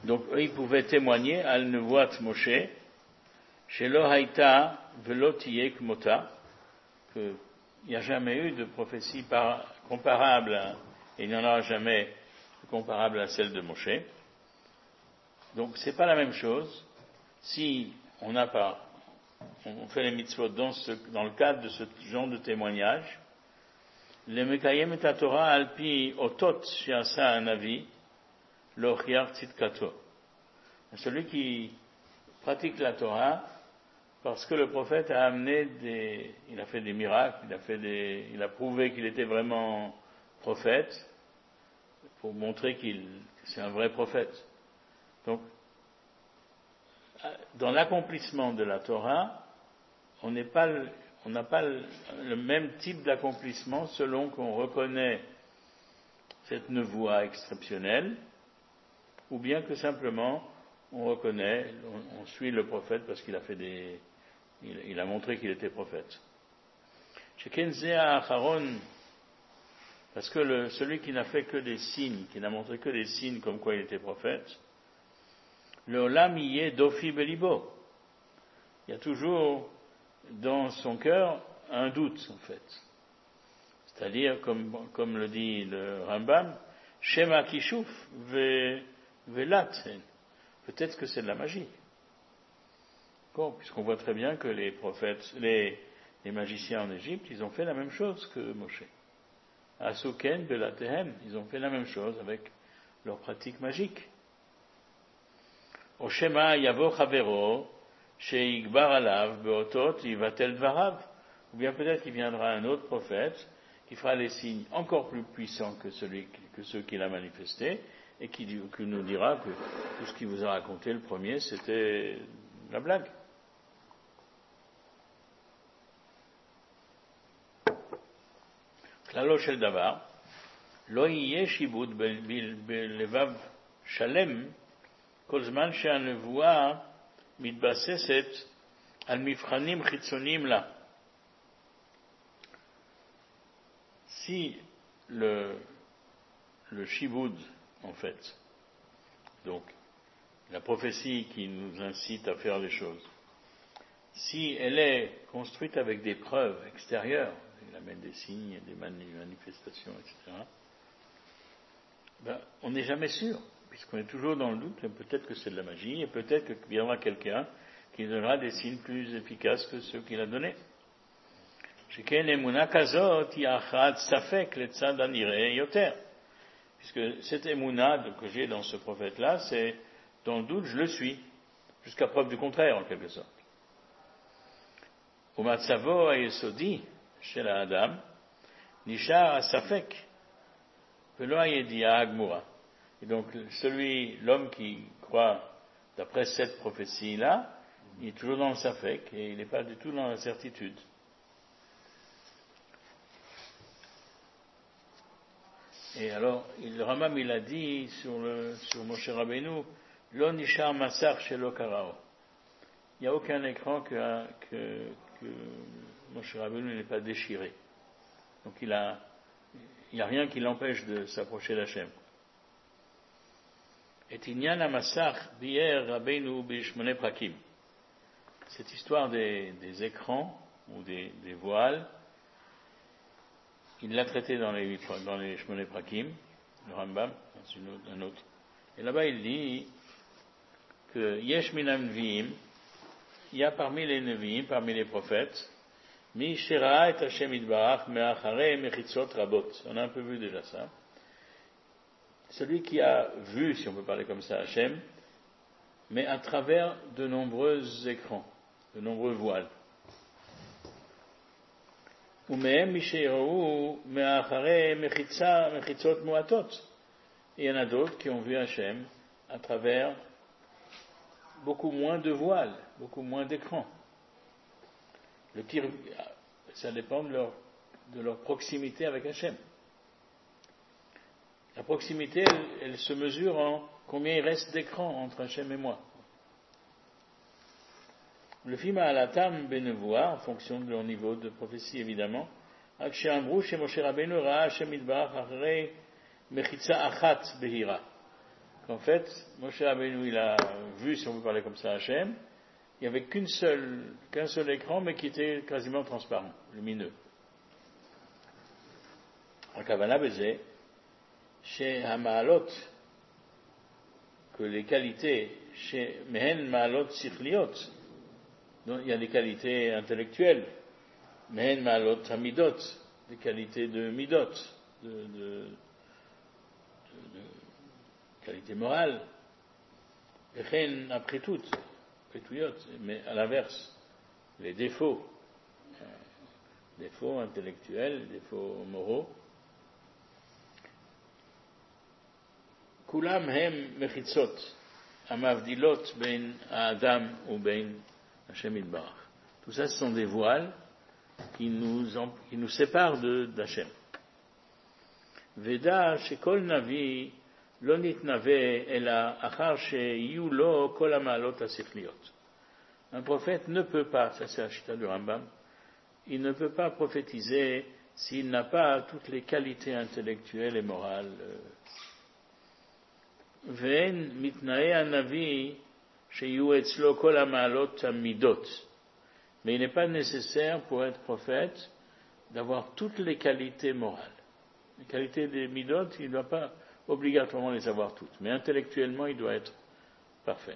Donc, eux, ils pouvaient témoigner à Nevuat Moshe, Shelo Haïta Velo Tiyeh Kmota, qu'il n'y a jamais eu de prophétie comparable, et il n'y en aura jamais comparable à celle de Moshe. Donc, c'est pas la même chose. Si on fait les mitzvot dans le cadre de ce genre de témoignage, le Mekayem et Torah alpi otot shiasa anavi lochiar tzidkato. Celui qui pratique la Torah parce que le prophète a il a fait des miracles, il a prouvé qu'il était vraiment prophète pour montrer que c'est un vrai prophète. Donc, dans l'accomplissement de la Torah, on n'a pas le même type d'accomplissement selon qu'on reconnaît cette nevoie exceptionnelle, ou bien que simplement on suit le prophète parce qu'il a montré qu'il était prophète. Parce que celui qui n'a fait que des signes, qui n'a montré que des signes comme quoi il était prophète, le olam yeh dofi belibo. Il y a toujours dans son cœur un doute, en fait. C'est-à-dire, comme le dit le Rambam, Shema kishuf velat. Peut-être que c'est de la magie. Bon, puisqu'on voit très bien que les prophètes, les magiciens en Égypte, ils ont fait la même chose que Moshe. Asuken belatehem, ils ont fait la même chose avec leur pratique magique. O Shema yavo chavero, sheigbar alav beotot yivatel dvarav. Ou bien peut-être qu'il viendra un autre prophète qui fera les signes encore plus puissants que ceux qu'il a manifestés, et qui nous dira que tout ce qu'il vous a raconté le premier, c'était la blague. Klalo shel davar, lo yeh shibud belevav shalem, kol zman she'hanevua mitbaseset al mifchanim chitzonim la. Si le shiboud, en fait, donc la prophétie qui nous incite à faire les choses, si elle est construite avec des preuves extérieures, il amène des signes, des manifestations, etc., on n'est jamais sûr, puisqu'on est toujours dans le doute, et peut-être que c'est de la magie, et peut-être qu'il viendra quelqu'un qui donnera des signes plus efficaces que ceux qu'il a donnés. Puisque cette émouna que j'ai dans ce prophète-là, c'est dans le doute, je le suis, jusqu'à preuve du contraire, en quelque sorte. Umatzavo ayesodi chez la Adam, nishar asafek, velo ayedia agmura. Et donc, l'homme qui croit d'après cette prophétie-là, il est toujours dans le safek, et il n'est pas du tout dans la certitude. Et alors, le Ramam, il a dit sur Moshe Rabbeinu, Lo nishar masar shelo karao. Il n'y a aucun écran que Moshe Rabbeinu n'est pas déchiré. Donc il n'y a rien qui l'empêche de s'approcher d'Hachem. Et inyan hamasar bi'er Rabbeinu b'shmone prakim. Cette histoire des écrans ou des voiles, il l'a traité dans les Shmoneh Prakim, le Rambam, un autre. Et là-bas, il dit que Yesh minam Nevi'im, il y a parmi les Nevi'im, parmi les prophètes, Mi shera et Hashem itbarach me'achare mechitzot rabot. On a un peu vu déjà ça. Celui qui a vu, si on peut parler comme ça, Hashem, mais à travers de nombreux écrans, de nombreux voiles. Et il y en a d'autres qui ont vu Hachem à travers beaucoup moins de voiles, beaucoup moins d'écrans. Ça dépend de leur proximité avec Hachem. La proximité, elle se mesure en combien il reste d'écrans entre Hachem et moi. Le film à la tam benevoa, en fonction de leur niveau de prophétie évidemment, quand qu'en fait, Moshe Rabbeinu, il a vu, si on peut parler comme ça, Hachem, il n'y avait qu'un seul écran, mais qui était quasiment transparent, lumineux. הכוונה בזה שהמעלות, que les qualités, מהן מעלות שכליות, donc il y a des qualités intellectuelles, מהן מעלות המidot, des qualités de midot, de qualité morale, וכן הפחיתות, mais à l'inverse, les défauts intellectuels, défauts moraux, כולם הם מחיצות המבדילות בין האדם ובין השם יתברך. Tout ça, ce sont des voiles qui nous séparent d'Hachem. ודע שכל נביא לא נתנבא אלא אחר שיהיו לו כל המעלות השכליות. Un prophète ne peut pas, ça c'est la chita du Rambam, il ne peut pas prophétiser s'il n'a pas toutes les qualités intellectuelles et morales. ואין מתנאי הנביא שיהיו אצלו כל המעלות המידות. Mais il n'est pas nécessaire pour être prophète d'avoir toutes les qualités morales. Les qualités des midot, il ne doit pas obligatoirement les avoir toutes, mais intellectuellement il doit être parfait.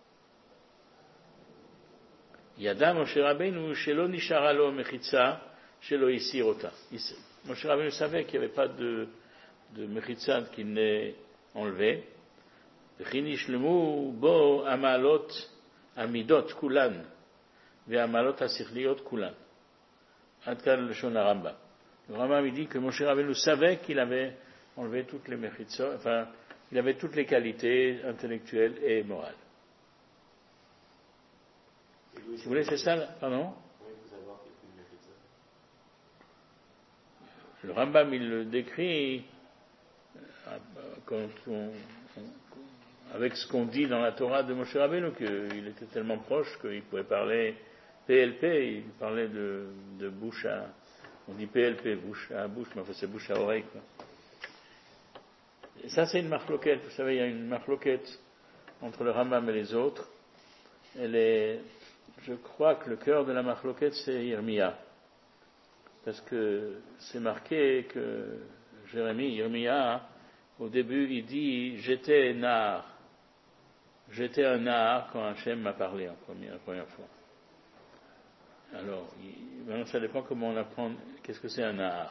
ידע משה רבנו שלא נשארה לו מחיצה שלא הסיר אותה. משה רבנו savait qu'il n'y avait pas de מחיצה qui n'est enlevée. וכי נשלמו בו המעלות המידות כולן והמעלות השכליות כולן. עד כאן לשון הרמב"ם. Le Rambam dit que Moshe Rabbeinu savait qu'il avait enlevé toutes les mechitzot, enfin, il avait toutes les qualités intellectuelles et morales. Si vous voulez, c'est ça, pardon? Le Rambam, il le décrit avec ce qu'on dit dans la Torah de Moshe Rabbeinu, qu'il était tellement proche qu'il pouvait parler PLP, il parlait de bouche à, on dit PLP, bouche à bouche, mais enfin c'est bouche à oreille, quoi. Et ça c'est une marloquette, vous savez, il y a une marloquette entre le Rambam et les autres. Je crois que le cœur de la marloquette c'est Yirmia, parce que c'est marqué que Yirmia, au début il dit j'étais un nar quand Hachem m'a parlé la première fois. Alors, maintenant ça dépend comment on apprend, qu'est-ce que c'est un nar.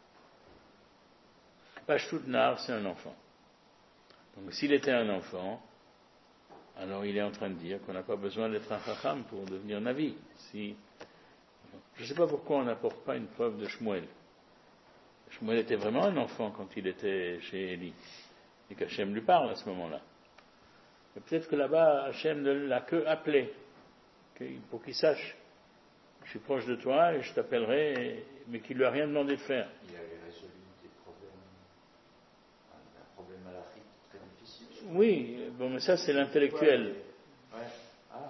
Pashtut nar, c'est un enfant. Donc s'il était un enfant, alors il est en train de dire qu'on n'a pas besoin d'être un chacham pour devenir navi. Je ne sais pas pourquoi on n'apporte pas une preuve de Shmuel. Shmuel était vraiment un enfant quand il était chez Élie. Et qu'Hachem lui parle à ce moment-là. Et peut-être que là-bas, Hachem ne l'a que appelé, pour qu'il sache. Je suis proche de toi et je t'appellerai, mais qu'il lui a rien demandé de faire. Il avait résolu des problèmes, un problème malachique très difficile. Oui, bon, mais ça c'est l'intellectuel. Ouais. Ah.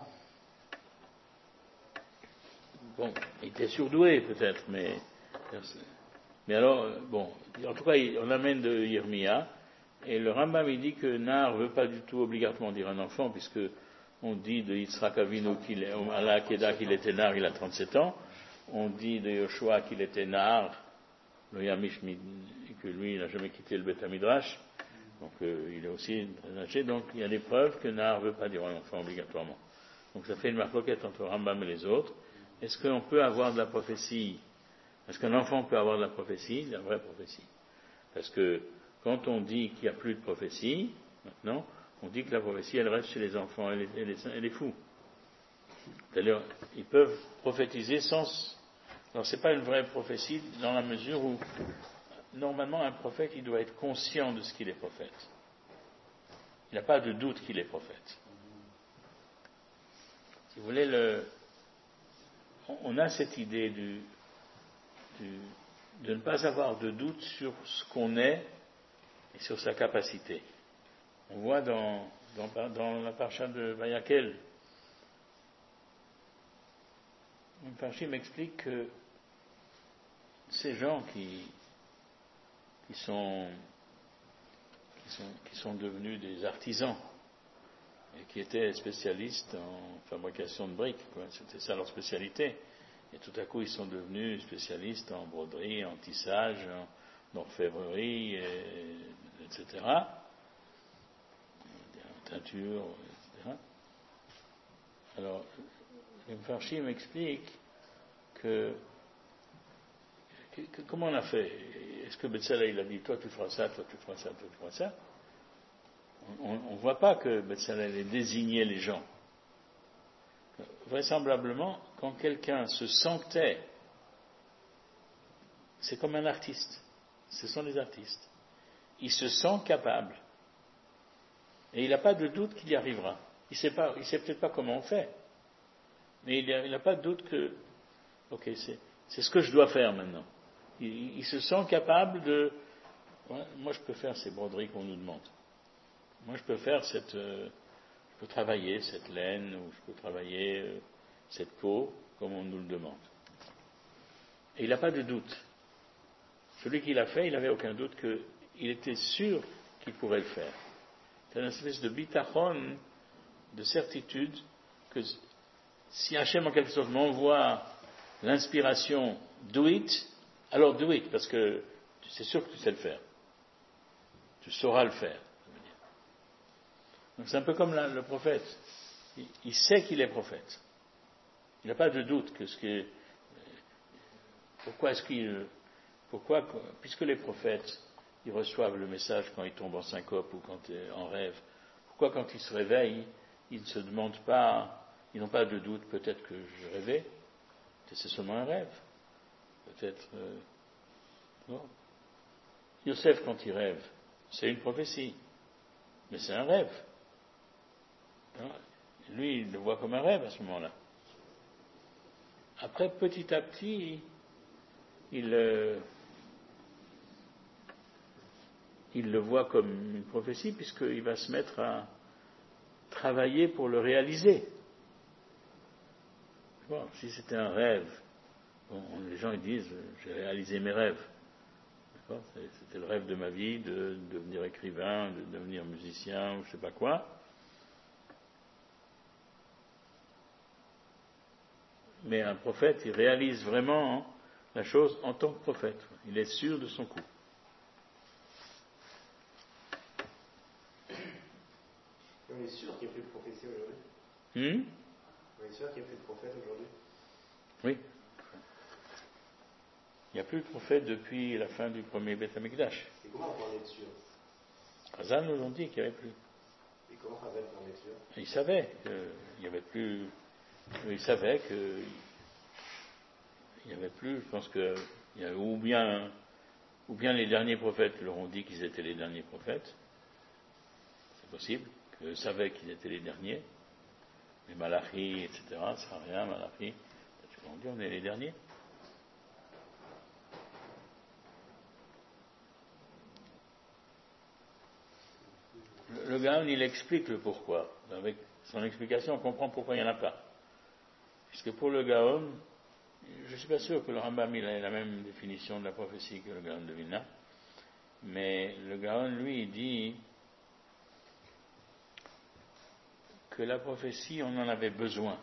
Bon, il était surdoué peut-être, mais alors, bon, en tout cas, on amène de Yirmia, et le Rambam il dit que Nar ne veut pas du tout obligatoirement dire un enfant, puisque on dit de Yitzhak Avinu à la Akedah qu'il était Nar, il a 37 ans, on dit de Yoshua qu'il était Nar, le Yamish, que lui il n'a jamais quitté le Beth Midrash, donc il est aussi très âgé, donc il y a des preuves que Nar ne veut pas dire un enfant obligatoirement. Donc ça fait une marloquette entre Rambam et les autres. Est-ce qu'on peut avoir de la prophétie? Est-ce qu'un enfant peut avoir de la prophétie, de la vraie prophétie? Parce que quand on dit qu'il n'y a plus de prophétie, maintenant, on dit que la prophétie, elle reste chez les enfants et les fous. C'est-à-dire, ils peuvent prophétiser sans... Alors, c'est pas une vraie prophétie dans la mesure où, normalement, un prophète, il doit être conscient de ce qu'il est prophète. Il n'a pas de doute qu'il est prophète. Si vous voulez, on a cette idée de ne pas avoir de doute sur ce qu'on est et sur sa capacité. On voit dans la parasha de Vayakel, une parasha m'explique que ces gens qui qui sont devenus des artisans et qui étaient spécialistes en fabrication de briques, quoi. C'était ça leur spécialité. Et tout à coup, ils sont devenus spécialistes en broderie, en tissage, en orfèvrerie, etc. En teinture, etc. Alors, le Mfarshim m'explique comment on a fait. Est-ce que Betzalel il a dit toi tu feras ça, toi tu feras ça, toi tu feras ça? On ne voit pas que Betzalel ait désigné les gens. Vraisemblablement, quand quelqu'un se sentait, c'est comme un artiste. Ce sont des artistes. Il se sent capable. Et il n'a pas de doute qu'il y arrivera. Il sait peut-être pas comment on fait. Mais il n'a pas de doute que, ok, c'est ce que je dois faire maintenant. Il se sent capable de, ouais, moi je peux faire ces broderies qu'on nous demande. Moi je peux faire je peux travailler cette laine, ou je peux travailler cette peau, comme on nous le demande. Et il n'a pas de doute. Celui qui l'a fait, il n'avait aucun doute qu'il était sûr qu'il pourrait le faire. C'est une espèce de bitachon, de certitude, que si Hachem en quelque sorte m'envoie l'inspiration, do it, alors do it, parce que c'est sûr que tu sais le faire. Tu sauras le faire. Donc c'est un peu comme le prophète. Il sait qu'il est prophète. Il n'a pas de doute que pourquoi, puisque les prophètes, ils reçoivent le message quand ils tombent en syncope ou en rêve, pourquoi quand ils se réveillent, ils ne se demandent pas, ils n'ont pas de doute, peut-être que je rêvais, peut-être c'est seulement un rêve, peut-être, non. Yosef, quand il rêve, c'est une prophétie, mais c'est un rêve. Non. Lui, il le voit comme un rêve à ce moment-là. Après, petit à petit, il le voit comme une prophétie, puisqu'il va se mettre à travailler pour le réaliser. Bon, si c'était un rêve, bon, les gens ils disent j'ai réalisé mes rêves. D'accord, c'était le rêve de ma vie, de devenir écrivain, de devenir musicien, ou je sais pas quoi. Mais un prophète, il réalise vraiment la chose en tant que prophète. Il est sûr de son coup. On est sûr qu'il n'y a plus de prophétie aujourd'hui. On est sûr qu'il n'y a plus de prophète aujourd'hui. Oui. Il n'y a plus de prophète depuis la fin du premier Beth Amikdash. Et comment on peut en être sûr? Chazal nous ont dit qu'il n'y avait plus. Et comment Chazal peut en être sûr? Il savait qu'il n'y avait plus. Il savait qu'il n'y avait plus. Je pense que il y avait ou bien les derniers prophètes leur ont dit qu'ils étaient les derniers prophètes. C'est possible qu'ils savaient qu'ils étaient les derniers. Les Malachi, etc. Ça sera rien, Malachi. Peut-être qu'on dit on est les derniers. Le Gaon, il explique le pourquoi. Avec son explication, on comprend pourquoi il n'y en a pas. Puisque pour le Gaon, je ne suis pas sûr que le Rambam il ait la même définition de la prophétie que le Gaon de Vilna, mais le Gaon, lui, il dit que la prophétie, on en avait besoin.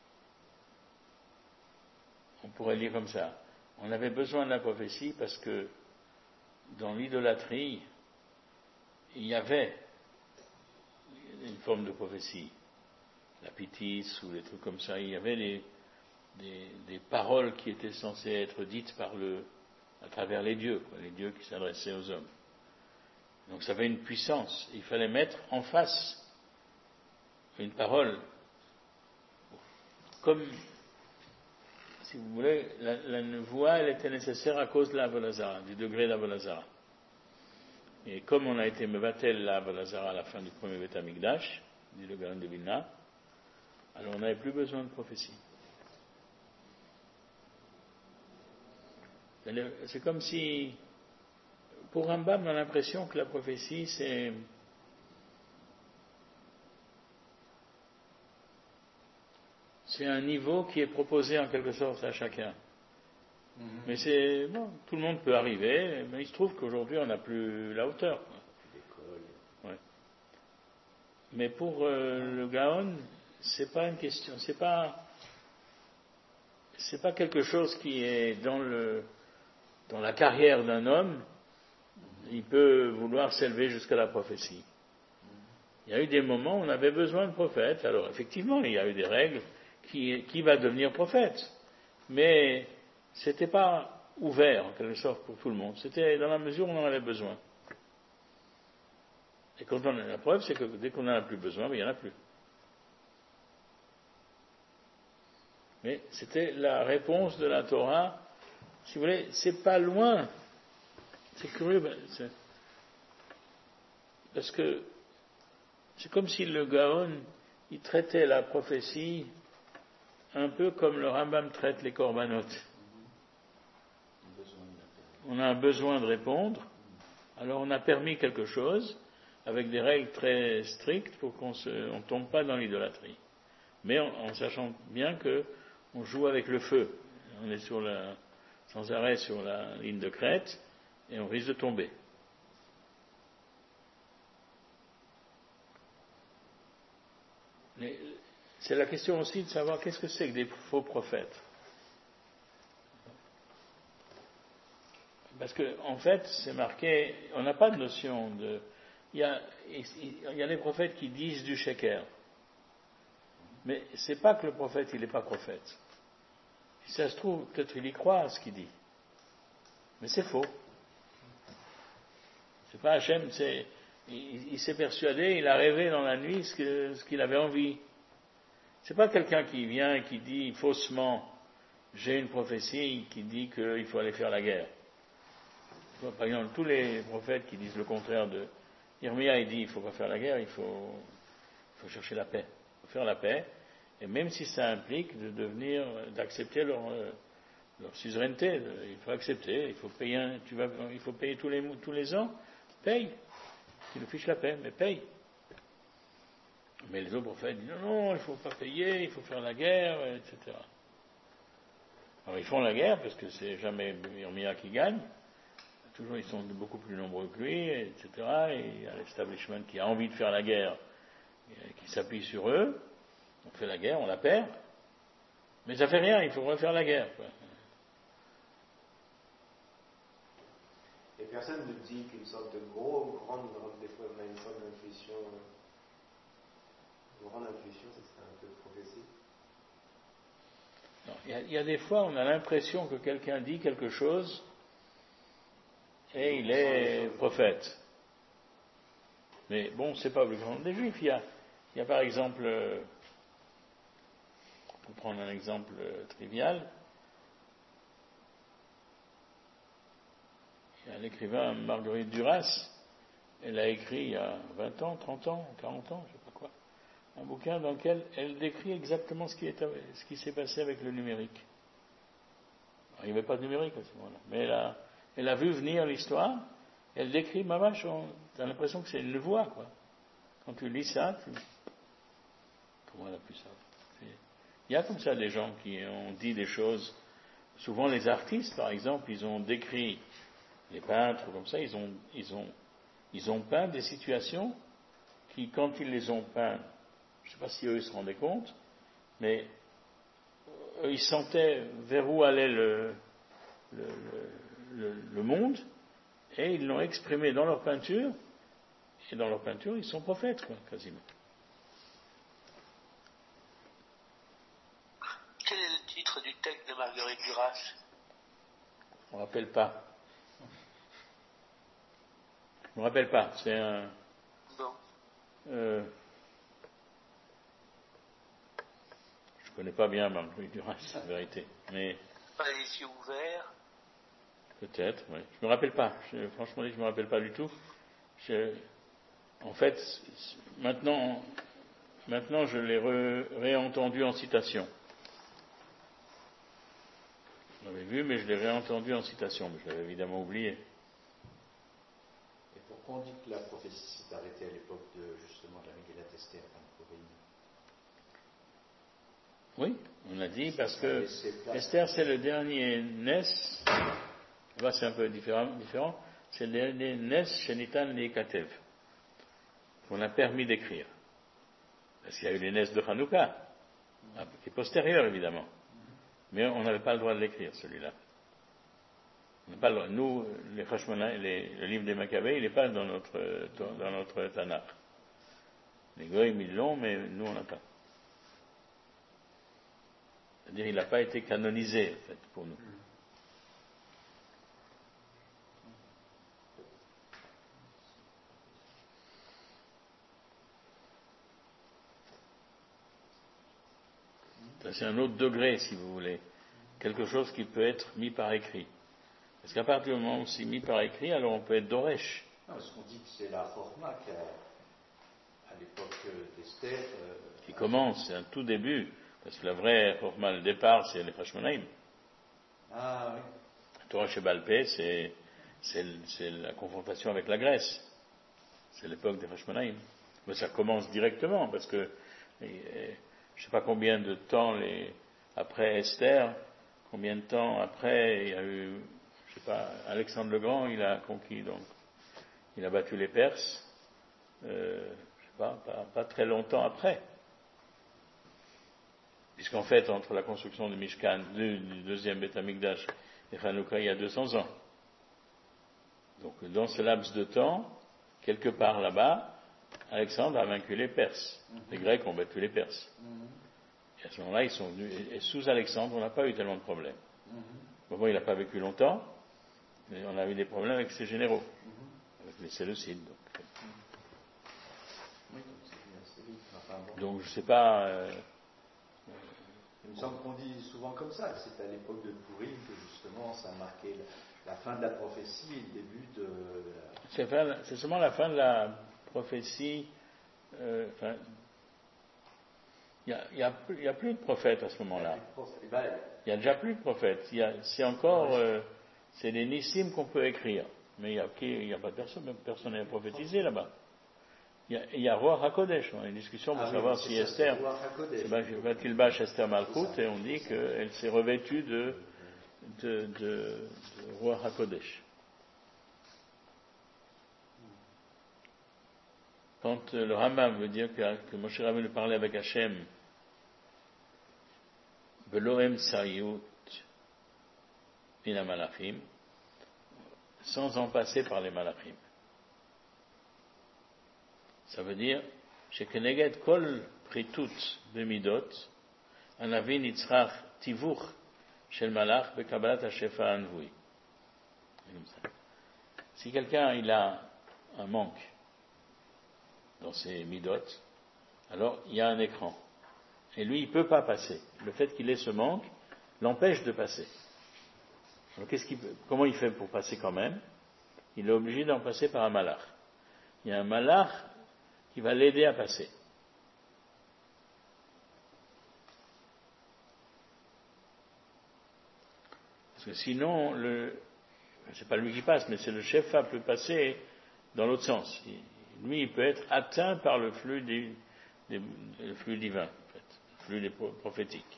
On pourrait lire comme ça. On avait besoin de la prophétie parce que dans l'idolâtrie, il y avait une forme de prophétie. La Pitis ou des trucs comme ça, il y avait des paroles qui étaient censées être dites à travers les dieux qui s'adressaient aux hommes. Donc ça avait une puissance. Il fallait mettre en face une parole. Comme, si vous voulez, la voix, elle était nécessaire à cause de l'Avolazara, du degré d'Avolazara. Et comme on a été mevatel l'Avolazara à la fin du premier Beth Amikdash, dit le Gaon de Vilna, alors on n'avait plus besoin de prophétie. C'est comme si, pour Rambam, on a l'impression que la prophétie, c'est un niveau qui est proposé en quelque sorte à chacun. Mais tout le monde peut arriver, mais il se trouve qu'aujourd'hui on n'a plus la hauteur. Mais pour le Gaon, c'est pas une question, c'est pas quelque chose qui est dans la carrière d'un homme. Il peut vouloir s'élever jusqu'à la prophétie. Il y a eu des moments où on avait besoin de prophètes. Alors effectivement, il y a eu des règles qui va devenir prophète. Mais c'était pas ouvert en quelque sorte pour tout le monde. C'était dans la mesure où on en avait besoin. Et quand on a la preuve, c'est que dès qu'on n'en a plus besoin, il n'y en a plus. Mais c'était la réponse de la Torah. Si vous voulez, c'est pas loin. C'est curieux. Parce que c'est comme si le Gaon, il traitait la prophétie un peu comme le Rambam traite les corbanotes. On a un besoin de répondre, alors on a permis quelque chose avec des règles très strictes pour qu'on ne tombe pas dans l'idolâtrie. Mais en sachant bien qu'on joue avec le feu. On est sans arrêt sur la ligne de crête et on risque de tomber. Mais c'est la question aussi de savoir qu'est-ce que c'est que des faux prophètes. Parce que en fait, c'est marqué, on n'a pas de notion de... Il y a des prophètes qui disent du sheker. Mais c'est pas que le prophète, il n'est pas prophète. Si ça se trouve, peut-être il y croit à ce qu'il dit. Mais c'est faux. C'est pas Hachem, il s'est persuadé, il a rêvé dans la nuit ce qu'il avait envie. C'est pas quelqu'un qui vient et qui dit faussement, j'ai une prophétie qui dit qu'il faut aller faire la guerre. Par exemple, tous les prophètes qui disent le contraire de Irmia, il dit il faut pas faire la guerre, il faut chercher la paix. Il faut faire la paix, et même si ça implique d'accepter leur suzeraineté, il faut accepter, il faut payer tous les ans, paye. Qui nous fiche la paix, mais paye. Mais les autres prophètes disent non, il ne faut pas payer, il faut faire la guerre, etc. Alors ils font la guerre parce que c'est jamais Irmia qui gagne. Toujours ils sont beaucoup plus nombreux que lui, etc. Et il y a l'establishment qui a envie de faire la guerre, qui s'appuie sur eux. On fait la guerre, on la perd. Mais ça fait rien, il faut refaire la guerre. Quoi. Et personne ne dit qu'une sorte de des fois on a une sorte d'intuition, une grande intuition, c'est un peu de prophétie. Il y a des fois on a l'impression que quelqu'un dit quelque chose et il est prophète. Mais bon, c'est pas obligatoire des Juifs. Il y a par exemple, pour prendre un exemple trivial, il y a l'écrivain Marguerite Duras, elle a écrit il y a 20 ans, 30 ans, 40 ans, je ne sais pas quoi, un bouquin dans lequel elle décrit exactement ce qui s'est passé avec le numérique. Alors, il n'y avait pas de numérique à ce moment-là, mais elle a vu venir l'histoire, elle décrit ma vache, tu as l'impression que c'est une voix, quoi. Quand tu lis ça, comment elle a pu ça? Il y a comme ça des gens qui ont dit des choses, souvent les artistes par exemple, ils ont décrit, les peintres comme ça, ils ont peint des situations qui, quand ils les ont peints, je ne sais pas si eux se rendaient compte, mais eux, ils sentaient vers où allait le monde, et ils l'ont exprimé dans leur peinture, et dans leur peinture, ils sont prophètes, quoi, quasiment. Quel est le titre du texte de Marguerite Duras? Je ne me rappelle pas. Je ne me rappelle pas. C'est un... Non. Je ne connais pas bien Marguerite Duras, en vérité. Mais... Pas les yeux ouverts. Peut-être, oui. Je ne me rappelle pas. Franchement, je ne me rappelle pas du tout. En fait, maintenant je l'ai réentendu en citation. Je l'avais vu, mais je l'ai réentendu en citation. Mais je l'avais évidemment oublié. Et pourquoi on dit que la prophétie s'est arrêtée à l'époque justement de la Megillat Esther, Oui, on a dit parce que Esther c'est le dernier Nes. Là c'est un peu différent. C'est le dernier Nes Shenitan Likatev qu'on a permis d'écrire. Parce qu'il y a eu les Nes de Hanouka, qui est postérieur évidemment. Mais on n'avait pas le droit de l'écrire, celui-là. On n'a pas le droit. Nous, les Hashmonaïm, le livre des Maccabées, il n'est pas dans notre Tanakh. Les Goïm, ils l'ont, mais nous, on n'a pas. C'est-à-dire, il n'a pas été canonisé, en fait, pour nous. Ça, c'est un autre degré, si vous voulez. Quelque chose qui peut être mis par écrit. Parce qu'à partir du moment où c'est mis par écrit, alors on peut être Doresh. Non, parce qu'on dit que c'est la Chorma qui à l'époque d'Esther. Qui commence, c'est un tout début. Parce que la vraie Chorma, le départ, c'est les Hashmonaïm. Ah oui. La Torah chez Balpé, c'est la confrontation avec la Grèce. C'est l'époque des Hashmonaïm. Mais ça commence directement, parce que je ne sais pas combien de temps après Esther, combien de temps après il y a eu, je sais pas, Alexandre le Grand, il a conquis, donc il a battu les Perses, je sais pas très longtemps après. Puisqu'en fait, entre la construction du Mishkan, du deuxième Beth Amikdash et Hanouka, il y a 200 ans. Donc dans ce laps de temps, quelque part là-bas, Alexandre a vaincu les Perses. Les Grecs ont battu les Perses. Et à ce moment-là, ils sont venus. Et sous Alexandre, on n'a pas eu tellement de problèmes. Bon, il n'a pas vécu longtemps, mais on a eu des problèmes avec ses généraux, avec les Séleucides. Donc je ne sais pas. Il me semble qu'on dit souvent comme ça, que c'est à l'époque de Pourim que justement ça a marqué la fin de la prophétie et le début de C'est seulement la fin de la prophétie. Il n'y a plus de prophètes à ce moment-là. Il n'y a déjà plus de prophètes. C'est encore, c'est des nissim qu'on peut écrire. Mais il n'y a pas de personne, personne n'est prophétisé là-bas. Il y a Roi HaKodesh. On a une discussion pour savoir si Esther, c'est Tilbash Esther Malchut, et on dit qu'elle s'est revêtue de Roi HaKodesh. Quand le Rambam veut dire que Moshe Rabbeinu parlait avec Hachem, Belohem Sariyut Mina Malachim, sans en passer par les Malachim. Ça veut dire, Shekeneged Kol Pritut Bemidot, Anavi Nitzrach Tivuch Shel Malach Bekabalat Hashefa Anvui. Si quelqu'un il a un manque dans ses midot, alors il y a un écran. Et lui, il ne peut pas passer. Le fait qu'il ait ce manque l'empêche de passer. Alors comment il fait pour passer quand même? Il est obligé d'en passer par un malach. Il y a un malach qui va l'aider à passer. Parce que sinon, c'est pas lui qui passe, mais c'est le chef peut passer dans l'autre sens. Lui, il peut être atteint par le flux divin, en fait, le flux prophétique.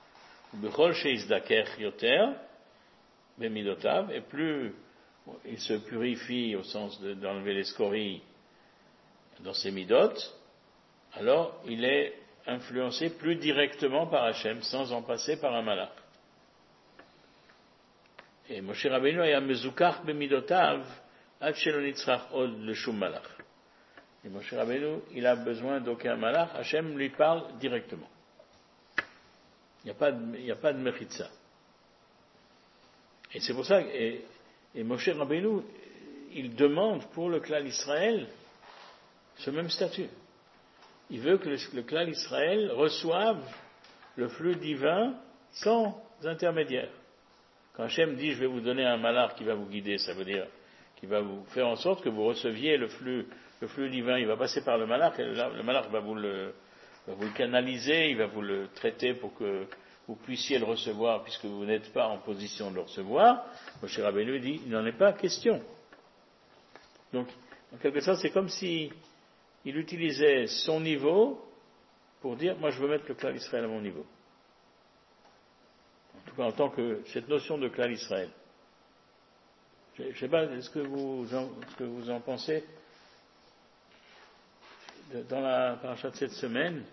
Et plus il se purifie au sens d'enlever les scories dans ses midot, alors il est influencé plus directement par Hachem, sans en passer par un malach. Et Moshe Rabbeinu a mezukach bemidotav ad shelo nitzrach od leshum malach. Et Moshe Rabbeinu, il a besoin d'aucun malach, Hachem lui parle directement. Il n'y a pas de mechitza. Et c'est pour ça que Moshe Rabbeinu, il demande pour le clan Israël ce même statut. Il veut que le clan Israël reçoive le flux divin sans intermédiaire. Quand Hachem dit je vais vous donner un malach qui va vous guider, ça veut dire qu'il va vous faire en sorte que vous receviez le flux divin, il va passer par le malach, et le malach va vous le canaliser, il va vous le traiter pour que vous puissiez le recevoir, puisque vous n'êtes pas en position de le recevoir. Moshe Rabbeinu dit, il n'en est pas question. Donc, en quelque sorte, c'est comme si il utilisait son niveau pour dire, moi je veux mettre le clan Israël à mon niveau. En tout cas, en tant que cette notion de clan Israël. Je ne sais pas ce que vous en pensez. dans la paracha de cette semaine,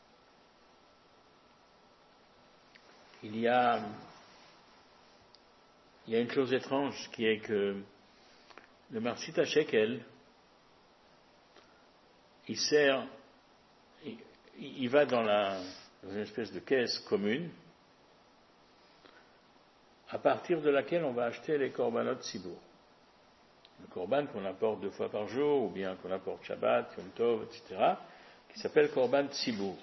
il y a une chose étrange qui est que le Marsit HaShekel, il va dans une espèce de caisse commune à partir de laquelle on va acheter les korbanot Tzibour. Le korban qu'on apporte 2 fois par jour, ou bien qu'on apporte Shabbat, Yom Tov, etc., qui s'appelle korban Tzibour.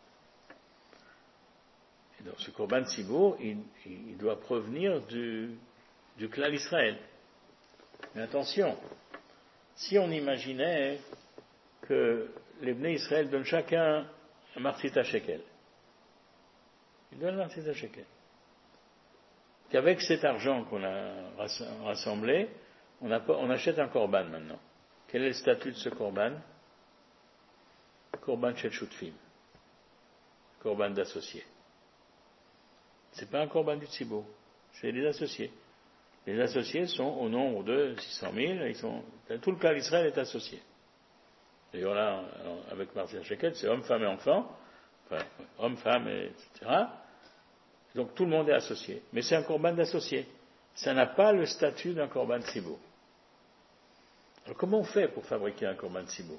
Et donc ce korban Tzibour, il doit provenir du Klal Israël. Mais attention, si on imaginait que les Bnei Israël donnent chacun un Marsit HaShekel, ils donnent un Marsit HaShekel, qu'avec cet argent qu'on a rassemblé, on achète un korban maintenant. Quel est le statut de ce korban? Korban shel shutfim, korban d'associés. C'est pas un korban du tzibour, c'est des associés. Les associés sont au nombre de 600 000, tout le Klal Israël est associé. D'ailleurs là, avec Marsit HaShekel, c'est homme, femme et enfant, enfin, homme, femme, etc. Donc tout le monde est associé. Mais c'est un korban d'associé. Ça n'a pas le statut d'un korban tzibour. Alors comment on fait pour fabriquer un korban tzibour?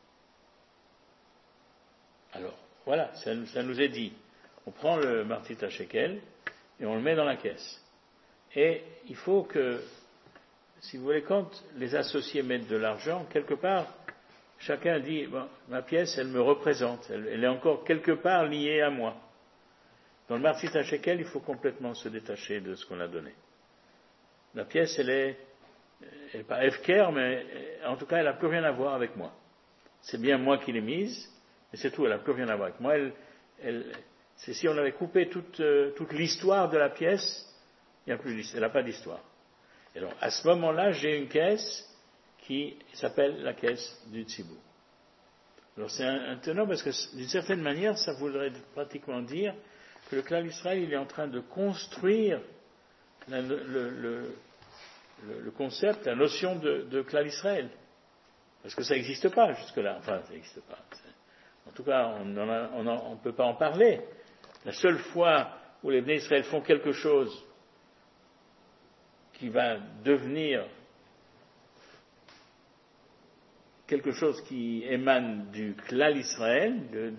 Alors, voilà, ça nous est dit. On prend le Marsit HaShekel et on le met dans la caisse. Et il faut que, si vous voulez, quand les associés mettent de l'argent, quelque part, chacun dit, bon, ma pièce, elle me représente, elle est encore quelque part liée à moi. Dans le Marsit HaShekel, il faut complètement se détacher de ce qu'on a donné. La pièce, elle est pas efker, mais en tout cas, elle n'a plus rien à voir avec moi. C'est bien moi qui l'ai mise, mais c'est tout, elle n'a plus rien à voir avec moi. C'est si on avait coupé toute l'histoire de la pièce, elle n'a pas d'histoire. Et donc, à ce moment-là, j'ai une caisse qui s'appelle la caisse du Tzibour. Alors, c'est un tenant parce que, d'une certaine manière, ça voudrait pratiquement dire que le Klal Israël, il est en train de construire le concept, la notion de Klal Israël. Parce que ça n'existe pas jusque-là. Enfin, ça n'existe pas. En tout cas, on ne peut pas en parler. La seule fois où les Bnei Israël font quelque chose qui va devenir quelque chose qui émane du Klal Israël,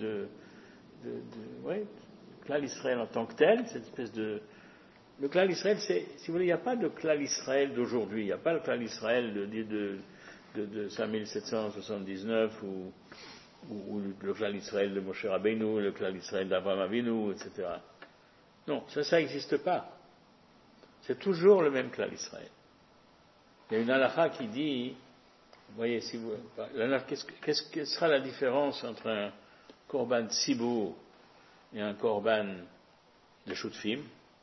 Klal Israël en tant que tel, cette espèce de... Le Klal Israël, si vous voulez, il n'y a pas de Klal Israël d'aujourd'hui, il n'y a pas le Klal Israël de 5779 ou le Klal Israël de Moshe Rabbeinu, le Klal Israël d'Avraham Avinu, etc. Non, ça n'existe pas. C'est toujours le même Klal Israël. Il y a une halakha qui dit, vous voyez, quelle sera la différence entre un korban tzibour et un korban de shutfim?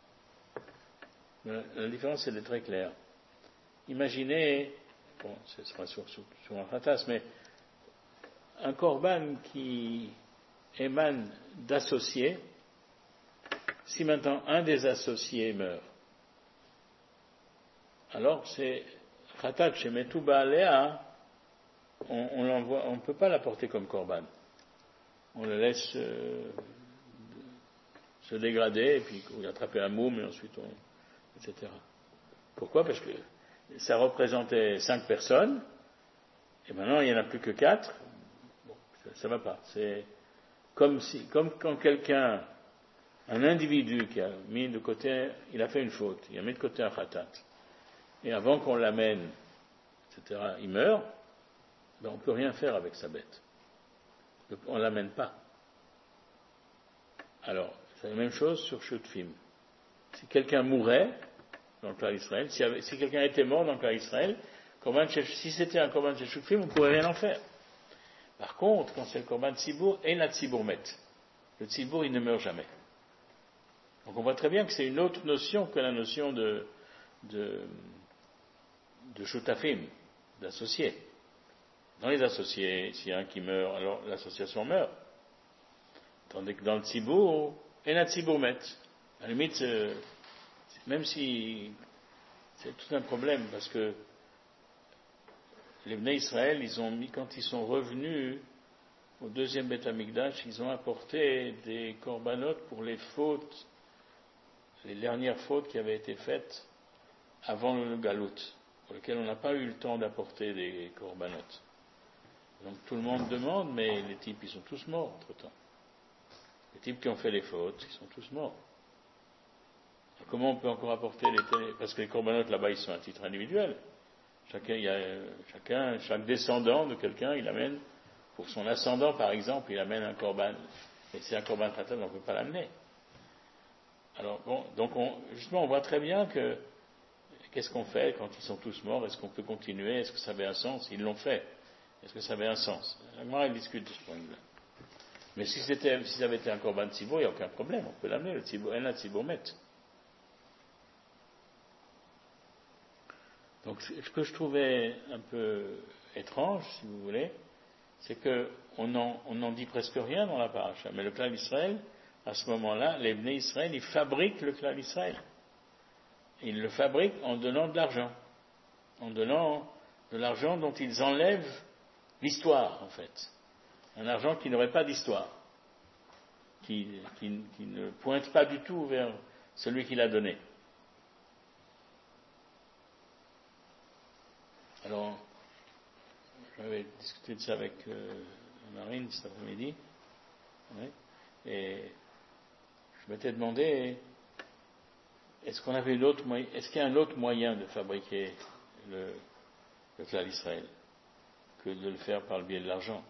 La différence, elle est très claire. Imaginez, bon, ce sera sur un khatas, mais un korban qui émane d'associés, si maintenant un des associés meurt, alors c'est khatat chez Metouba Léa, on l'envoie, on ne peut pas l'apporter comme korban. On le laisse se dégrader, et puis on attraper un moum, et ensuite etc. Pourquoi? Parce que ça représentait 5 personnes, et maintenant il n'y en a plus que 4. Bon, ça ne va pas. C'est comme quand quelqu'un, un individu qui a mis de côté, il a fait une faute, il a mis de côté un khatat, et avant qu'on l'amène, etc., il meurt, on ne peut rien faire avec sa bête. On ne l'amène pas. Alors, c'est la même chose sur Shutfim. Si quelqu'un mourait dans le Klal Israël, si quelqu'un était mort dans le Klal Israël, si c'était un korban chez Shutfim, on ne pourrait rien en faire. Par contre, quand c'est le korban Tzibour, et la Tzibour met. Le Tzibour, il ne meurt jamais. Donc on voit très bien que c'est une autre notion que la notion de Shutafim, d'associés. Dans les associés, s'il y a un qui meurt, alors l'association meurt. Tandis que dans le Tzibour, et la Tzibour met. À la limite, même si c'est tout un problème, parce que les Bnei Israël, ils ont mis, quand ils sont revenus au deuxième Beth Amikdash, ils ont apporté des corbanotes pour les fautes, les dernières fautes qui avaient été faites avant le Galout, pour lesquelles on n'a pas eu le temps d'apporter des corbanotes. Donc tout le monde demande, mais les types, ils sont tous morts entre-temps. Les types qui ont fait les fautes, ils sont tous morts. Alors, comment on peut encore apporter parce que les corbanotes là-bas, ils sont à titre individuel. Chaque descendant de quelqu'un, il amène, pour son ascendant par exemple, il amène un corban. Et c'est un corban khatat, on ne peut pas l'amener. Alors bon, donc justement, on voit très bien que qu'est-ce qu'on fait quand ils sont tous morts? Est-ce qu'on peut continuer? Est-ce que ça avait un sens? Ils l'ont fait. Est-ce que ça avait un sens? Moi, il discute de ce point de vue-là. Mais si ça avait été un corban tzibour, il n'y a aucun problème. On peut l'amener, le tzibour, et là, tzibour met. Donc, ce que je trouvais un peu étrange, si vous voulez, c'est qu'on n'en dit presque rien dans la paracha. Mais le clan d'Israël, à ce moment-là, les Bnei Israël, ils fabriquent le clan d'Israël. Ils le fabriquent en donnant de l'argent. En donnant de l'argent dont ils enlèvent l'histoire, en fait. Un argent qui n'aurait pas d'histoire. Qui ne pointe pas du tout vers celui qui l'a donné. Alors, j'avais discuté de ça avec Marine cet après-midi, oui, et je m'étais demandé, est-ce qu'il y a un autre moyen de fabriquer le clan d'Israël que de le faire par le biais de l'argent?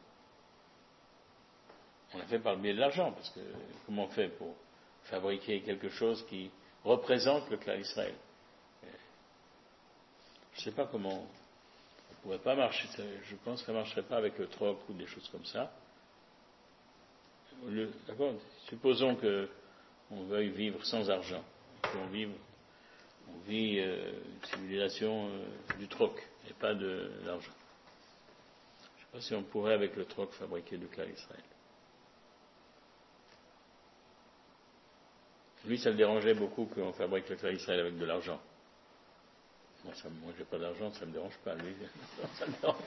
On l'a fait par le biais de l'argent, parce que comment on fait pour fabriquer quelque chose qui représente le clan d'Israël? Je ne sais pas comment. Ça ne pourrait pas marcher. Je pense que ça ne marcherait pas avec le troc ou des choses comme ça. D'accord. Supposons qu'on veuille vivre sans argent. On vit une civilisation du troc et pas de l'argent. Je ne sais pas si on pourrait avec le troc fabriquer le clan d'Israël. Lui, ça le dérangeait beaucoup qu'on fabrique le clan d'Israël avec de l'argent. Moi, j'ai pas d'argent, ça me dérange pas. Lui, ça me dérange.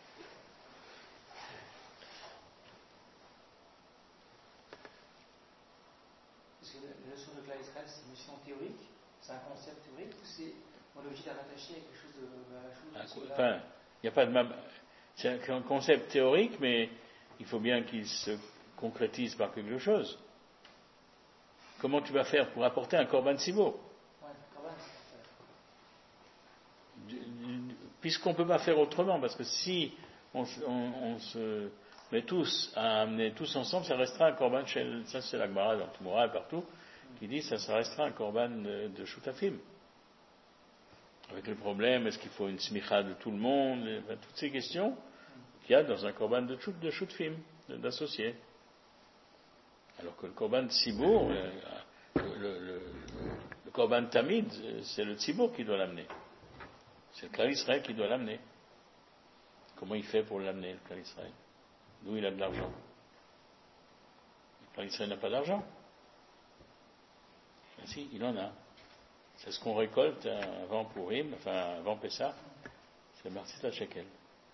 Est-ce que la notion de clan d'Israël, c'est une notion théorique? C'est un concept théorique ou on est obligé de la rattacher à quelque chose de... Enfin, il n'y a pas de... C'est un concept théorique, mais il faut bien qu'il se concrétise par quelque chose. Comment tu vas faire pour apporter un korban tzibour? Puisqu'on ne peut pas faire autrement, parce que si on se met tous à amener tous ensemble, ça restera un korban, ça c'est la Gemara dans Tumura et partout, qui dit ça restera un korban de shutafim. Avec le problème, est-ce qu'il faut une smicha de tout le monde, toutes ces questions qu'il y a dans un korban de shutafim, d'associés. Alors que le korban tzibour, le korban tamid, c'est le tzibour qui doit l'amener. C'est le clan d'Israël qui doit l'amener. Comment il fait pour l'amener, le clan d'Israël? D'où il a de l'argent? Le clan d'Israël n'a pas d'argent. Ben si, il en a. C'est ce qu'on récolte avant Purim, avant Pessah. C'est le Martzit Shekel.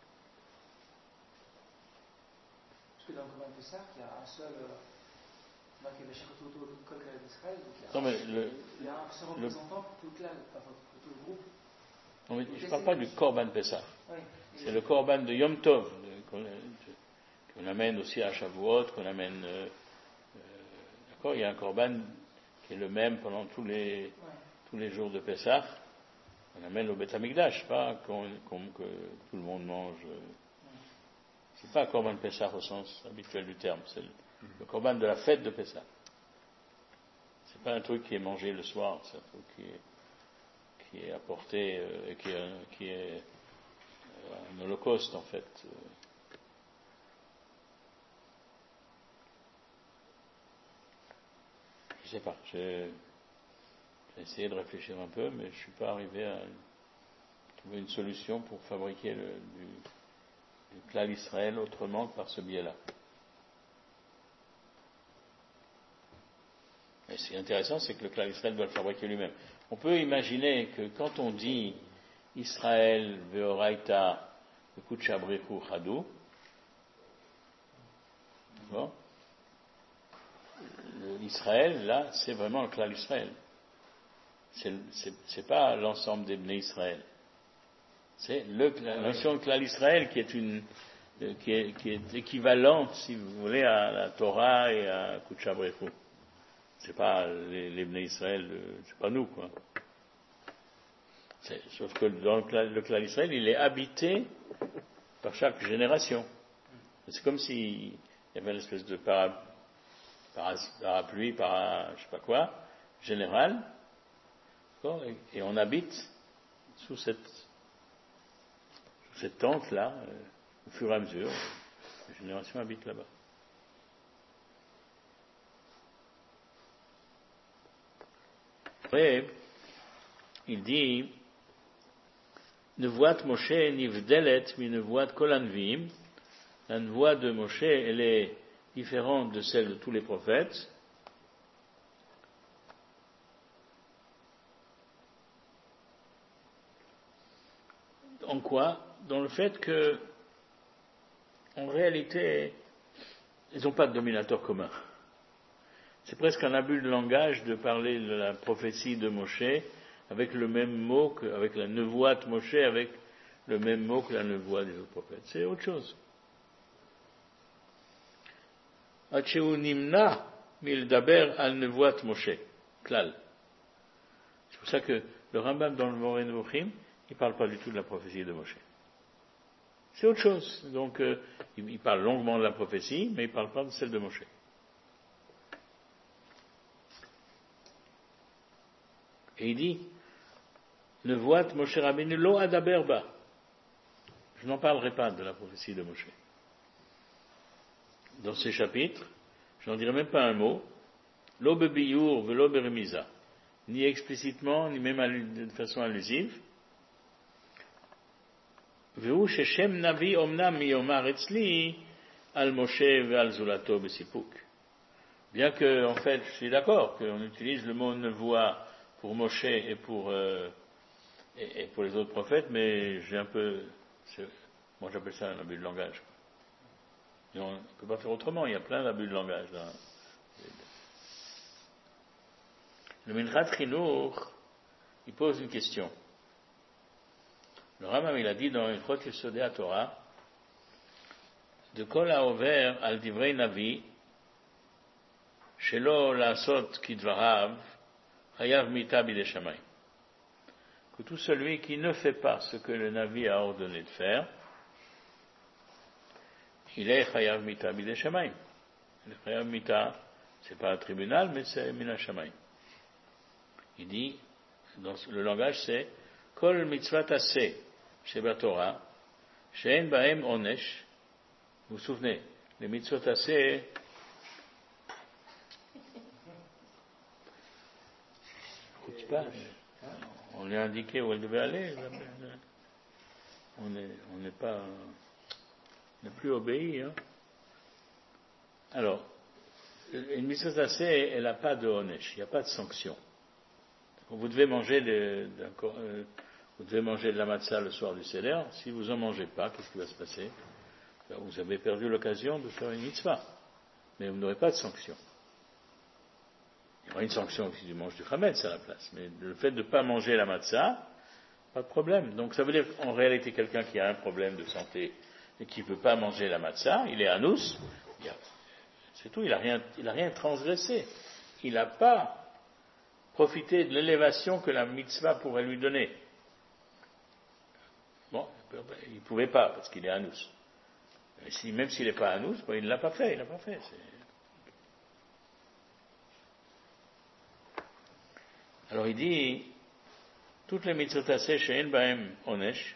Parce que dans le Corban Pessah, il y a un seul... il y a le clan d'Israël. Non, mais il y a un seul représentant pour tout le groupe. Non, mais je ne parle pas du Korban Pessah. Oui. C'est le Korban de Yom Tov qu'on amène aussi à Shavuot, qu'on amène. D'accord, il y a un Korban qui est le même pendant tous les jours de Pessah. On amène au Beth Amikdash, pas comme que tout le monde mange. C'est pas un Korban Pessah au sens habituel du terme. C'est le Korban de la fête de Pessah. C'est pas un truc qui est mangé le soir. C'est un truc qui est apporté, qui est un holocauste en fait. Je sais pas, j'ai essayé de réfléchir un peu, mais je ne suis pas arrivé à trouver une solution pour fabriquer du klal Israël autrement que par ce biais-là. Et ce qui est intéressant, c'est que le klal Israël doit le fabriquer lui-même. On peut imaginer que quand on dit Israël ve'oraita v'kudshabrichu chadou, Bon. Israël, là, c'est vraiment le clan Israël. C'est pas l'ensemble des Bnei Israël. C'est la notion de clan Israël qui est équivalente, si vous voulez, à la Torah et à Kudsha Brekhu. C'est pas les Bnei Israël, c'est pas nous, quoi. Sauf que dans le clan Israël, il est habité par chaque génération. C'est comme s'il y avait une espèce de parapluie, je sais pas quoi, général, et on habite sous cette tente-là, au fur et à mesure, les générations habitent là-bas. Après, il dit, Nevuat Moshe nivdelet mi nevuat kol hanviim. La nevoie de Moshe, elle est différente de celle de tous les prophètes. En quoi? Dans le fait que, en réalité, ils n'ont pas de dominateur commun. C'est presque un abus de langage de parler de la prophétie de Moshe avec le même mot avec la nevoie de Moshe, avec le même mot que la nevoie des autres prophètes. C'est autre chose. Atcheu nimna mildaber al nevoat Moshe. Klal. C'est pour ça que le Rambam dans le Moreh Nevuchim, il ne parle pas du tout de la prophétie de Moshe. C'est autre chose. Donc, il parle longuement de la prophétie, mais il ne parle pas de celle de Moshe. Et il dit, Nevoat Moshe Rabbeinu lo adaber ba. Je n'en parlerai pas de la prophétie de Moshe. Dans ces chapitres, je n'en dirai même pas un mot, lo bebiyur velo beremiza, ni explicitement, ni même de façon allusive. Veu sheshem navi omnam miyomar etzli al Moshe ve'al zulato besipuk. Bien que, en fait, je suis d'accord qu'on utilise le mot nevoa pour Moshe et pour les autres prophètes, mais moi j'appelle ça un abus de langage. Et on ne peut pas faire autrement, il y a plein d'abus de langage là. Le Minchat Chinour, il pose une question. Le Rambam, il a dit dans Ilchot Yesodei Torah, de Kol HaOver al Divrei Navi, Shelo La'asot Kidvarav, Hayav Mita Bidei Shamayim. Que tout celui qui ne fait pas ce que le Navi a ordonné de faire, il est Chayav Mita Bidei Shamayim. Le Chayav Mita, c'est pas un tribunal, mais c'est Mina Shamayim. Il dit, dans le langage, c'est Kol Mitzvat Aseh Sheba Torah, She'en Bahem Onesh. Vous vous souvenez, les Mitzvot Aseh, on lui a indiqué où elle devait aller. On n'est plus obéi. Hein. Alors, une mitzvah assez, elle n'a pas de onesh, il n'y a pas de sanction. Vous devez manger de la matzah le soir du seder. Si vous n'en mangez pas, qu'est-ce qui va se passer? Vous avez perdu l'occasion de faire une mitzvah, mais vous n'aurez pas de sanction. Il y aura une sanction si tu manges du chametz à la place, mais le fait de ne pas manger la matzah, pas de problème. Donc ça veut dire qu'en réalité, quelqu'un qui a un problème de santé et qui ne peut pas manger la matzah, il est anous, c'est tout, il n'a rien transgressé. Il n'a pas profité de l'élévation que la mitzvah pourrait lui donner. Bon, il ne pouvait pas, parce qu'il est anous. Même s'il n'est pas anous, il ne l'a pas fait, Alors il dit, toutes les mitzvot aseh she'en bahem onesh,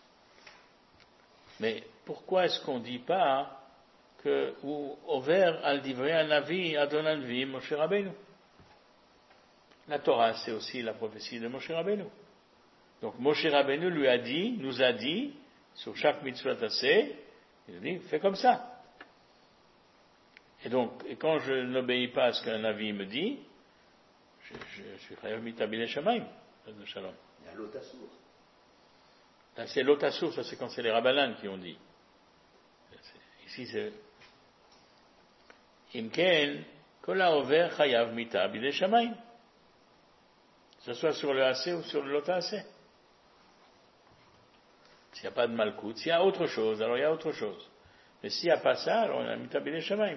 mais pourquoi est-ce qu'on ne dit pas que ou over al divrei hanavi adon hanvi Moshe Rabbeinu? La Torah, c'est aussi la prophétie de Moshe Rabbeinu. Donc Moshe Rabbeinu nous a dit, sur chaque mitzvot aseh, il a dit, fais comme ça. Et quand je n'obéis pas à ce qu'un navi me dit, je suis chayav mita bidei shamayim, de shalom. Il y a l'otasour. Là, c'est l'otasour, ça c'est quand c'est les rabbananes qui ont dit. Ici c'est. אם כן, כל העובר חייב מיתה בידי שמיים. Que ce soit sur le assez ou sur le lot assez. S'il n'y a pas de malkout, s'il y a autre chose, alors il y a autre chose. Mais s'il n'y a pas ça, alors on a mitabile les shamaim.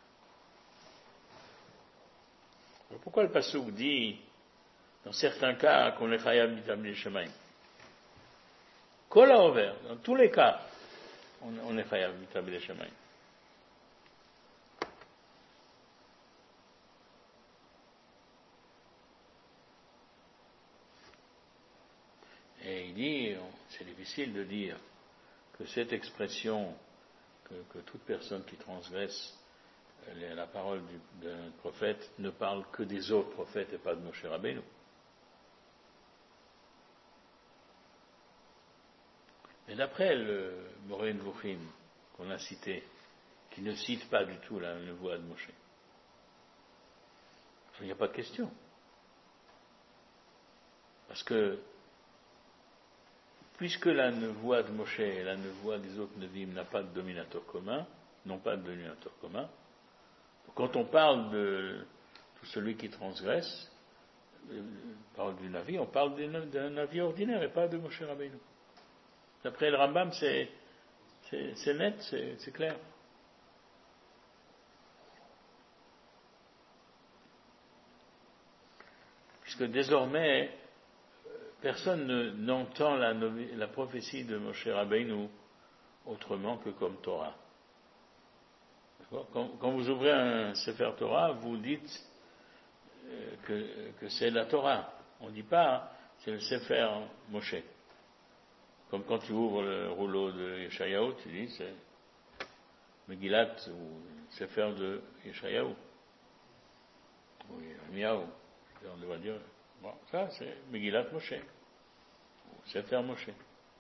Pourquoi le passouk dit, dans certains cas, qu'on est chayav mitabile les shamaim? Kol haover, dans tous les cas, on est chayav mitabile les shamaim. Et il dit, c'est difficile de dire que cette expression, que toute personne qui transgresse la parole d'un prophète ne parle que des autres prophètes et pas de Moshe Rabbeinu. Mais d'après le Moreh Nevuchim qu'on a cité, qui ne cite pas du tout la nevoie de Moshe, il n'y a pas de question. Parce que puisque la nevoie de Moshe et la nevoie des autres Nevi'im n'a pas de dominateur commun, n'ont pas de dominateur commun, quand on parle de tout celui qui transgresse, parle du Navi, on parle d'un Navi ordinaire et pas de Moshe Rabbeinu. D'après le Rambam, c'est net, c'est clair. Puisque désormais, personne n'entend la prophétie de Moshe Rabbeinu autrement que comme Torah. Quand vous ouvrez un Sefer Torah, vous dites que c'est la Torah. On ne dit pas c'est le Sefer Moshe. Comme quand tu ouvres le rouleau de Yeshayahu, tu dis c'est Megillat ou Sefer de Yeshayahu. Ou Yirmiyahu. On devrait dire, bon, ça c'est Megillat Moshe. Ou Sefer Moshe.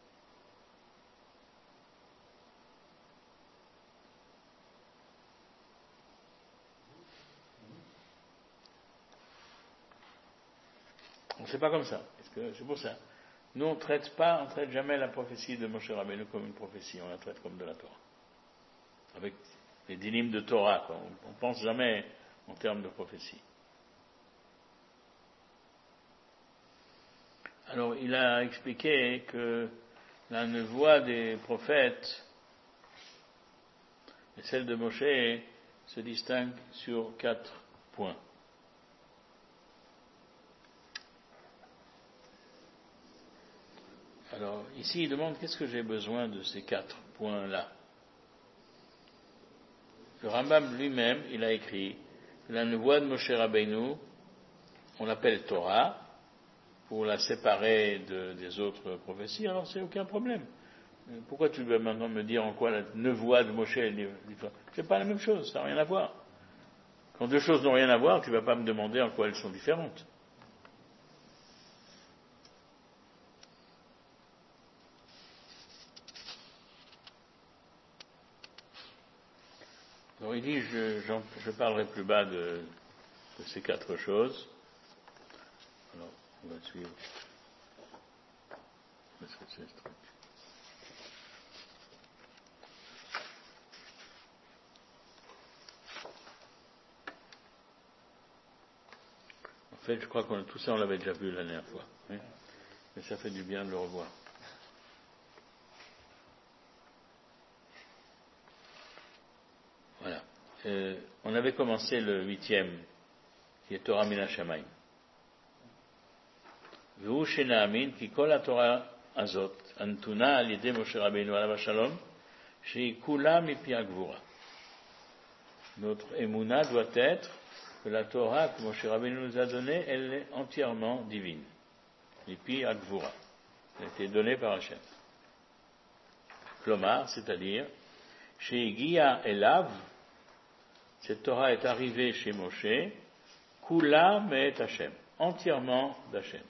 C'est pas comme ça. C'est pour ça. Nous, on ne traite jamais la prophétie de Moshe Rabbeinu comme une prophétie, on la traite comme de la Torah. Avec les dynimes de Torah, quoi. On ne pense jamais en termes de prophétie. Alors, il a expliqué que la nevoie des prophètes et celle de Moshe se distinguent sur 4 points. Alors, ici, il demande qu'est-ce que j'ai besoin de ces 4 points-là. Le Rambam lui-même, il a écrit que la nevoie de Moshe Rabbeinu, on l'appelle Torah, pour la séparer des autres prophéties, alors c'est aucun problème. Pourquoi tu veux maintenant me dire en quoi la nevoie de Moshe est différente? C'est pas la même chose, ça n'a rien à voir. Quand deux choses n'ont rien à voir, tu ne vas pas me demander en quoi elles sont différentes. Alors il dit, je parlerai plus bas de ces 4 choses. Alors, on va suivre. Qu'est-ce que c'est ce truc? En fait, je crois que tout ça, on l'avait déjà vu la dernière fois. Oui, mais ça fait du bien de le revoir. Voilà. On avait commencé le 8e, qui est Torah Min HaShamayim. והוא שנאמין כי כל התורה הזאת הנתונה על ידי משה רבינו עליו השלום שהיא כולה מפי הגבורה. Notre émouna doit être que la Torah que Moshe Rabbeinu nous a donnée, elle est entièrement divine. Mipi agvura. Elle a été donnée par Hachem. Klomar, c'est-à-dire, chez Gia Elav, cette Torah est arrivée chez Moshe, kula me'et Hachem, entièrement d'Hachem.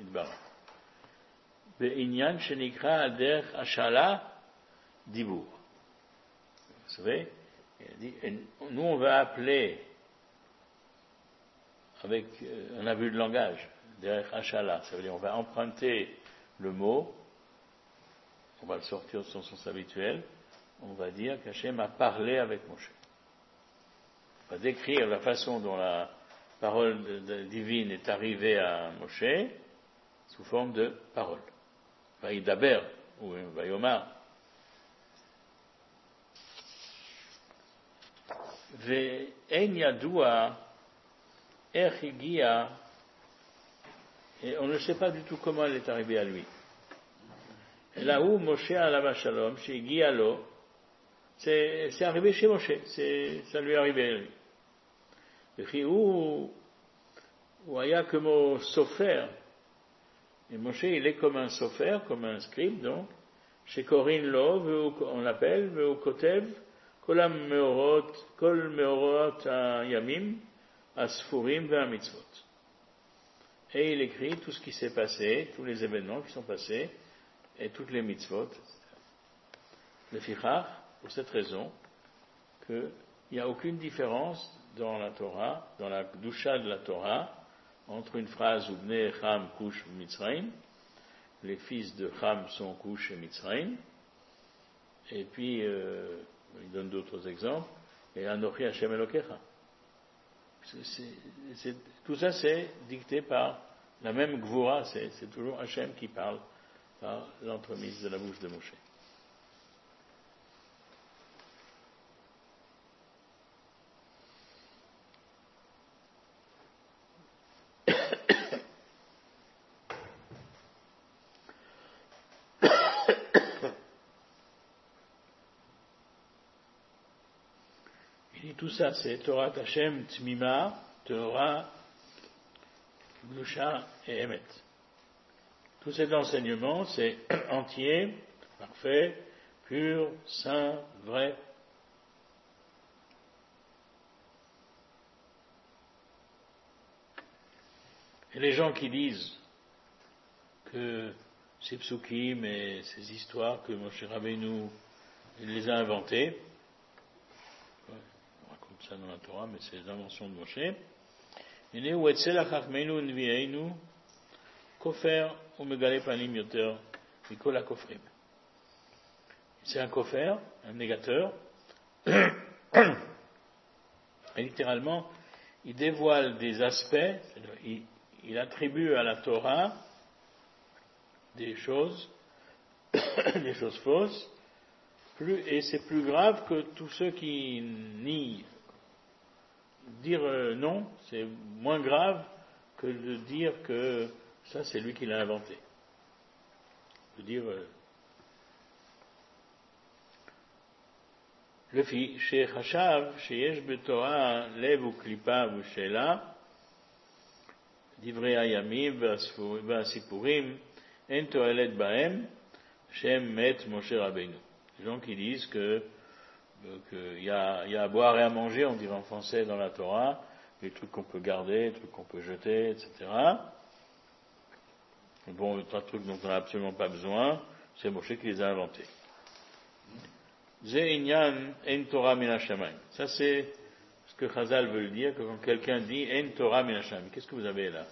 Be'inyan shenikra ader ashala dibur. Vous savez, nous on va appeler avec un abus de langage, derrière ashala, ça veut dire on va emprunter le mot, on va le sortir de son sens habituel, on va dire qu'Hachem a parlé avec Moshe. va décrire la façon dont la parole divine est arrivée à Moshe sous forme de parole. Vaïdaber ou Vaïomar. Ve'en yadua איך הגיע, et on ne sait pas du tout comment elle est arrivée à lui. Là où Moshe alav shalom, chez Guialo, c'est arrivé chez Moshe, ça lui est arrivé à lui. Et où il y a comme au sofer, et Moshe il est comme un sofer, comme un scribe, donc, chez Corinne Lo, on l'appelle, au Kotev, Kol Meorot Yamim, Asfurim ve Mitzvot. Et il écrit tout ce qui s'est passé, tous les événements qui sont passés, et toutes les mitzvot. Le fichach, pour cette raison, qu'il n'y a aucune différence dans la Torah, dans la doucha de la Torah, entre une phrase où Bnei Cham Kush Mitzrayim, les fils de Cham sont Kush et Mitzrayim, et puis il donne d'autres exemples, et Anochi Hashem Elokecha. Tout ça c'est dicté par la même Gvura, c'est toujours Hachem qui parle par l'entremise de la bouche de Moshe. Tout ça, c'est Torah Hashem Tmima, Torah, Gdusha et Emet. Tout cet enseignement, c'est entier, parfait, pur, saint, vrai. Et les gens qui disent que ces psukim et ces histoires que Moshe Rabbeinu les a inventées, ça dans la Torah, mais c'est l'invention de Moshe. Il est où etzela chachmeinu nvi'einu kofer ou megale panim yoter mikol hakofrim. C'est un kofer, un négateur. Et littéralement, il dévoile des aspects, il attribue à la Torah des choses, des choses fausses, et c'est plus grave que tous ceux qui nient. Dire non, c'est moins grave que de dire que ça c'est lui qui l'a inventé. De dire le fi chez Chashav, chez Yesh Betorah, Lev ou Klipa ou Shela, Divrei Ayamim, Vasipurim, En Toelet Baem, Shem Met Moshe Rabbeinu. Les gens qui disent qu'il y a à boire et à manger, on dirait en français dans la Torah, les trucs qu'on peut garder, les trucs qu'on peut jeter, etc. Bon, tas de trucs dont on n'a absolument pas besoin, c'est Moshe qui les a inventés. Ze inyan en Torah min hashamayim. Ça c'est ce que Chazal veut dire, que quand quelqu'un dit en Torah min hashamayim. Qu'est-ce que vous avez là?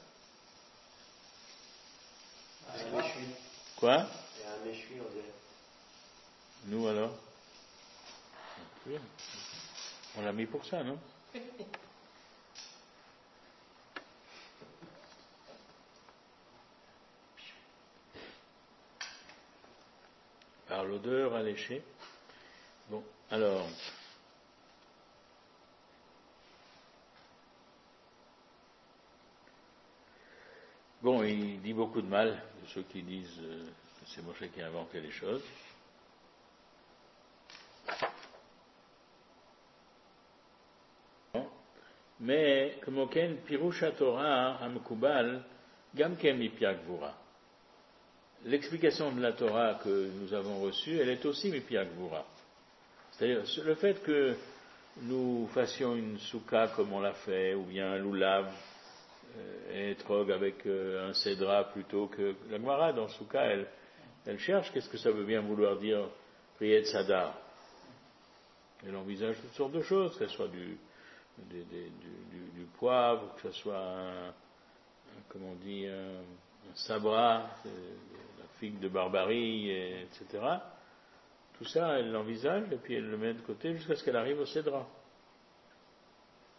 Quoi? Il y a un méchoui, on dirait. Nous alors? On l'a mis pour ça, non? Par l'odeur alléchée. Bon, alors. Bon, il dit beaucoup de mal de ceux qui disent que c'est Moshe qui a inventé les choses. Mais, comme aucun Pirusha Torah Hamkubal, Gamken Mipia Gvura. L'explication de la Torah que nous avons reçue, elle est aussi Mipia Gvura. C'est-à-dire, le fait que nous fassions une souka comme on l'a fait, ou bien un loulav, et etrog avec un cédra plutôt que la Gemara dans souka, elle cherche qu'est-ce que ça veut bien vouloir dire prier de sadar. Elle envisage toutes sortes de choses, que ce soit du poivre, que ce soit un sabra, la figue de barbarie, etc. Tout ça, elle l'envisage et puis elle le met de côté jusqu'à ce qu'elle arrive au cédra.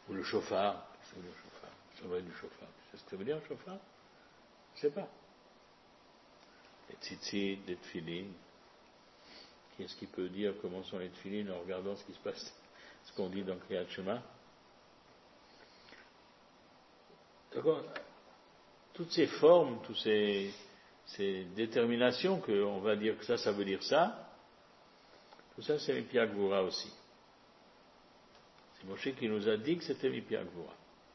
Ou le chauffard. C'est le chauffard. Ça va être du chauffard. Tu sais ce que ça veut dire, le chauffard? Je ne sais pas. Les tzitzit, les tfilines. Qui est-ce qui peut dire comment sont les tfilines en regardant ce qui se passe, ce qu'on dit dans Kriyat Shema? D'accord. Toutes ces formes, toutes ces déterminations qu'on va dire que ça veut dire ça, tout ça c'est Mipia Gvura aussi. C'est Moshe qui nous a dit que c'était Mipia Gvura.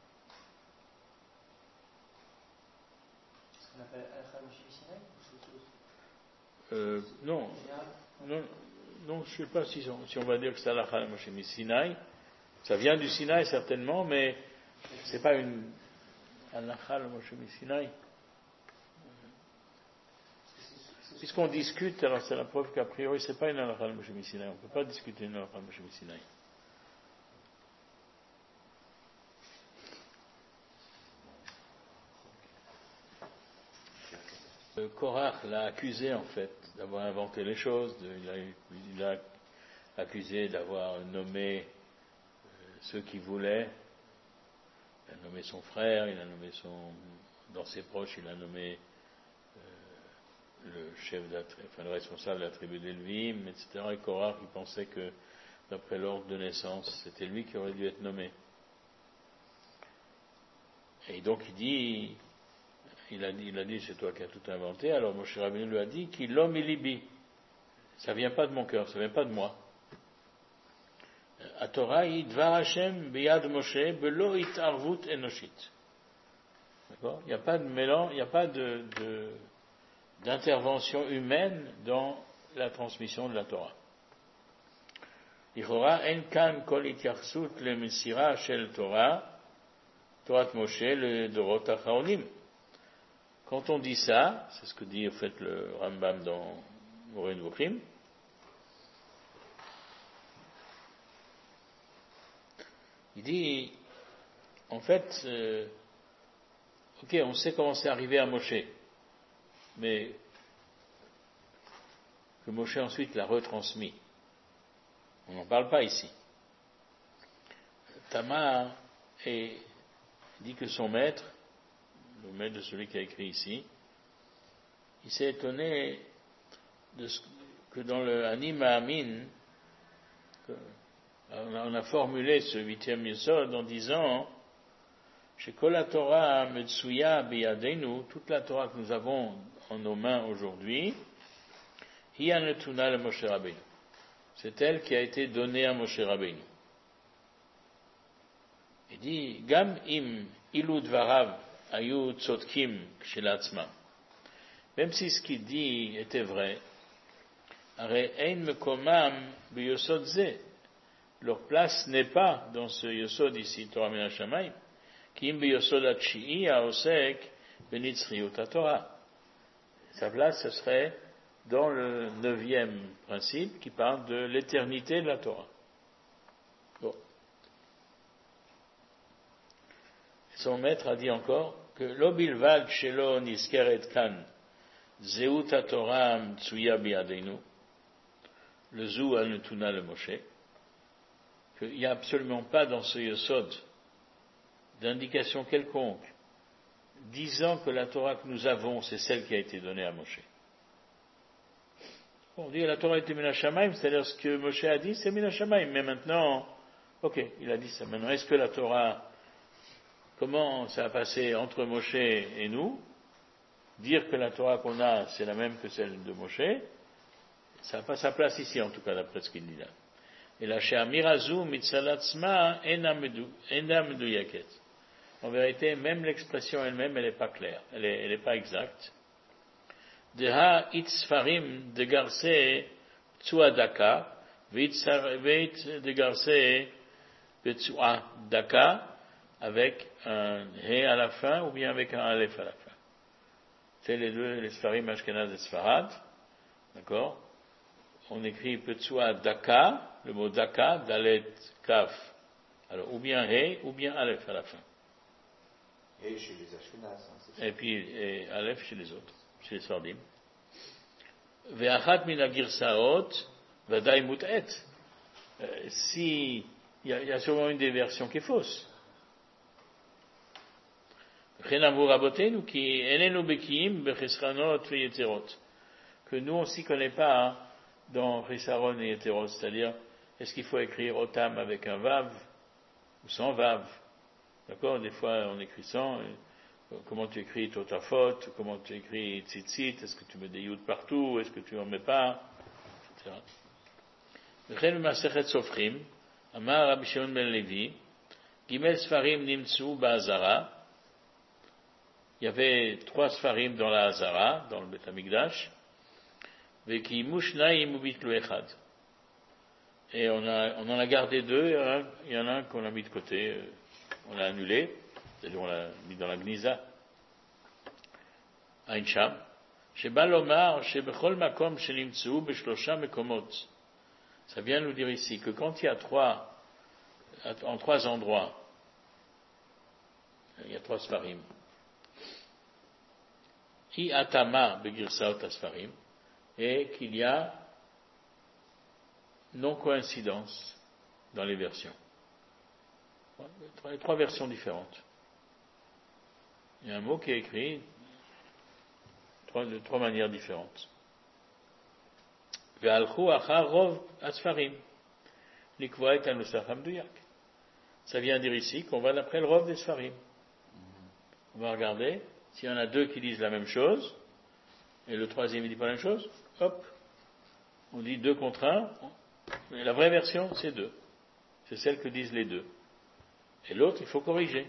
Ce qu'on appelle Al-Kha Moshe Sinai ou chose? Non, je ne sais pas si on va dire que c'est Al-Kha Moshe Sinai. Ça vient du Sinaï certainement, mais c'est pas une Al-Kha Moshe Sinai. Puisqu'on discute, alors c'est la preuve qu'a priori c'est pas une Al-Kha Moshe Sinai. On ne peut pas discuter une Al-Kha Moshe Sinai. Korach l'a accusé en fait d'avoir inventé les choses, il l'a accusé d'avoir nommé ceux qu'il voulait, il a nommé son frère, il a nommé dans ses proches, il a nommé le responsable de la tribu d'Elvim, etc. Et Korach, il pensait que d'après l'ordre de naissance, c'était lui qui aurait dû être nommé. Et donc il a dit, c'est toi qui as tout inventé. Alors Moshe Rabbeinu lui a dit qu'il l'homme ilibi. Ça vient pas de mon cœur, ça vient pas de moi. A Torah, Dvar Hashem biyad Moshe belo itarvut enoshit. D'accord? Il n'y a pas de mélange, il n'y a pas d'intervention humaine dans la transmission de la Torah. Ichora en kan kol ityarsut le mesira shel Torah, Torah Moshe le dorot acharonim. Quand on dit ça, c'est ce que dit en fait le Rambam dans Moreh Nevuchim, il dit, en fait, ok, on sait comment c'est arrivé à Moshe, mais que Moshe ensuite l'a retransmis. On n'en parle pas ici. Tamar dit que son maître, le maître de celui qui a écrit ici, il s'est étonné que dans le Ani Ma'amin, on a formulé ce 8e Yesod en disant chez Kol Torah Metsuya Biyadenu, toute la Torah que nous avons en nos mains aujourd'hui, Hiya Netuna le Moshe Rabbeinu. C'est elle qui a été donnée à Moshe Rabbeinu. Il dit Gam im ilu dvarav ayu tzotkim kshilatzmam. Même si ce qu'il dit était vrai, Are ein mekomam biyosod ze. Leur place n'est pas dans ce yosod ici, Torah min hashamayim, ki im biyosod atchi'i haosek benitzriut haTorah. Sa place, ce serait dans le 9e principe qui parle de l'éternité de la Torah. Bon. Son maître a dit encore que l'obilvad shelo niskeret kan zeut haTorah mtsuya biadenu, le zou al netuna le Moshe, qu'il n'y a absolument pas dans ce yosod d'indication quelconque disant que la Torah que nous avons, c'est celle qui a été donnée à Moshe. On dit la Torah était min hashamayim, c'est-à-dire ce que Moshe a dit, c'est min hashamayim. Mais maintenant, ok, il a dit ça. Maintenant, est-ce que la Torah, comment ça a passé entre Moshe et nous? Dire que la Torah qu'on a, c'est la même que celle de Moshe, ça n'a pas sa place ici, en tout cas, d'après ce qu'il dit là. Et la she'amirazu mitzalatzma ena meduyaket. En vérité, même l'expression elle-même, elle n'est pas claire, elle n'est pas exacte. Deha itzfarim de garse tsuadaka, veit de garse betsuadaka, avec un he à la fin ou bien avec un aleph à la fin. C'est les deux, les sfarim ashkenaz et sfarad, d'accord? On écrit betsuadaka, le mot daka, dalet, kaf. Alors, ou bien he, ou bien aleph à la fin. Et chez les ashkenaz. Et puis, aleph chez les autres. Chez les Sardim. Ve'achat min hagirsaot vadaï mut'et. Si, il y a sûrement une des versions qui est fausse. Que nous, on ne s'y connaît pas dans Chisaron et Yeterot, c'est-à-dire, est-ce qu'il faut écrire Otam avec un Vav ou sans Vav? D'accord? Des fois, on écrit sans. Comment tu écris Totafot? Comment tu écris Tzitzit? Est-ce que tu mets des Yud partout? Est-ce que tu en mets pas? Etc. וכן במסכת סופרים, אמר רבי שמעון בן לוי, ג' ספרים נמצאו בעזרה, il y avait 3 ספרים dans la Hazara, dans le Beth Amikdash, וקיימו שניים וביטלו אחד. Et on en a gardé 2, il y en a un qu'on a mis de côté, on l'a annulé, c'est-à-dire on l'a mis dans la Gniza, Ain Sham, שבא לומר שבכל מקום שנמצאו בשלושה מקומות. Ça vient nous dire ici que quand il y a en 3 endroits, il y a 3 sfarim. Hi atama begirsaot asfarim, et qu'il y a non-coïncidence dans les versions. Les 3 versions différentes. Il y a un mot qui est écrit de 3 manières différentes. Ça vient dire ici qu'on va d'après le rov des Sfarim. On va regarder s'il y en a 2 qui disent la même chose et le 3e ne dit pas la même chose, hop, on dit 2 contre 1, mais la vraie version c'est 2, c'est celle que disent les 2, et l'autre il faut corriger.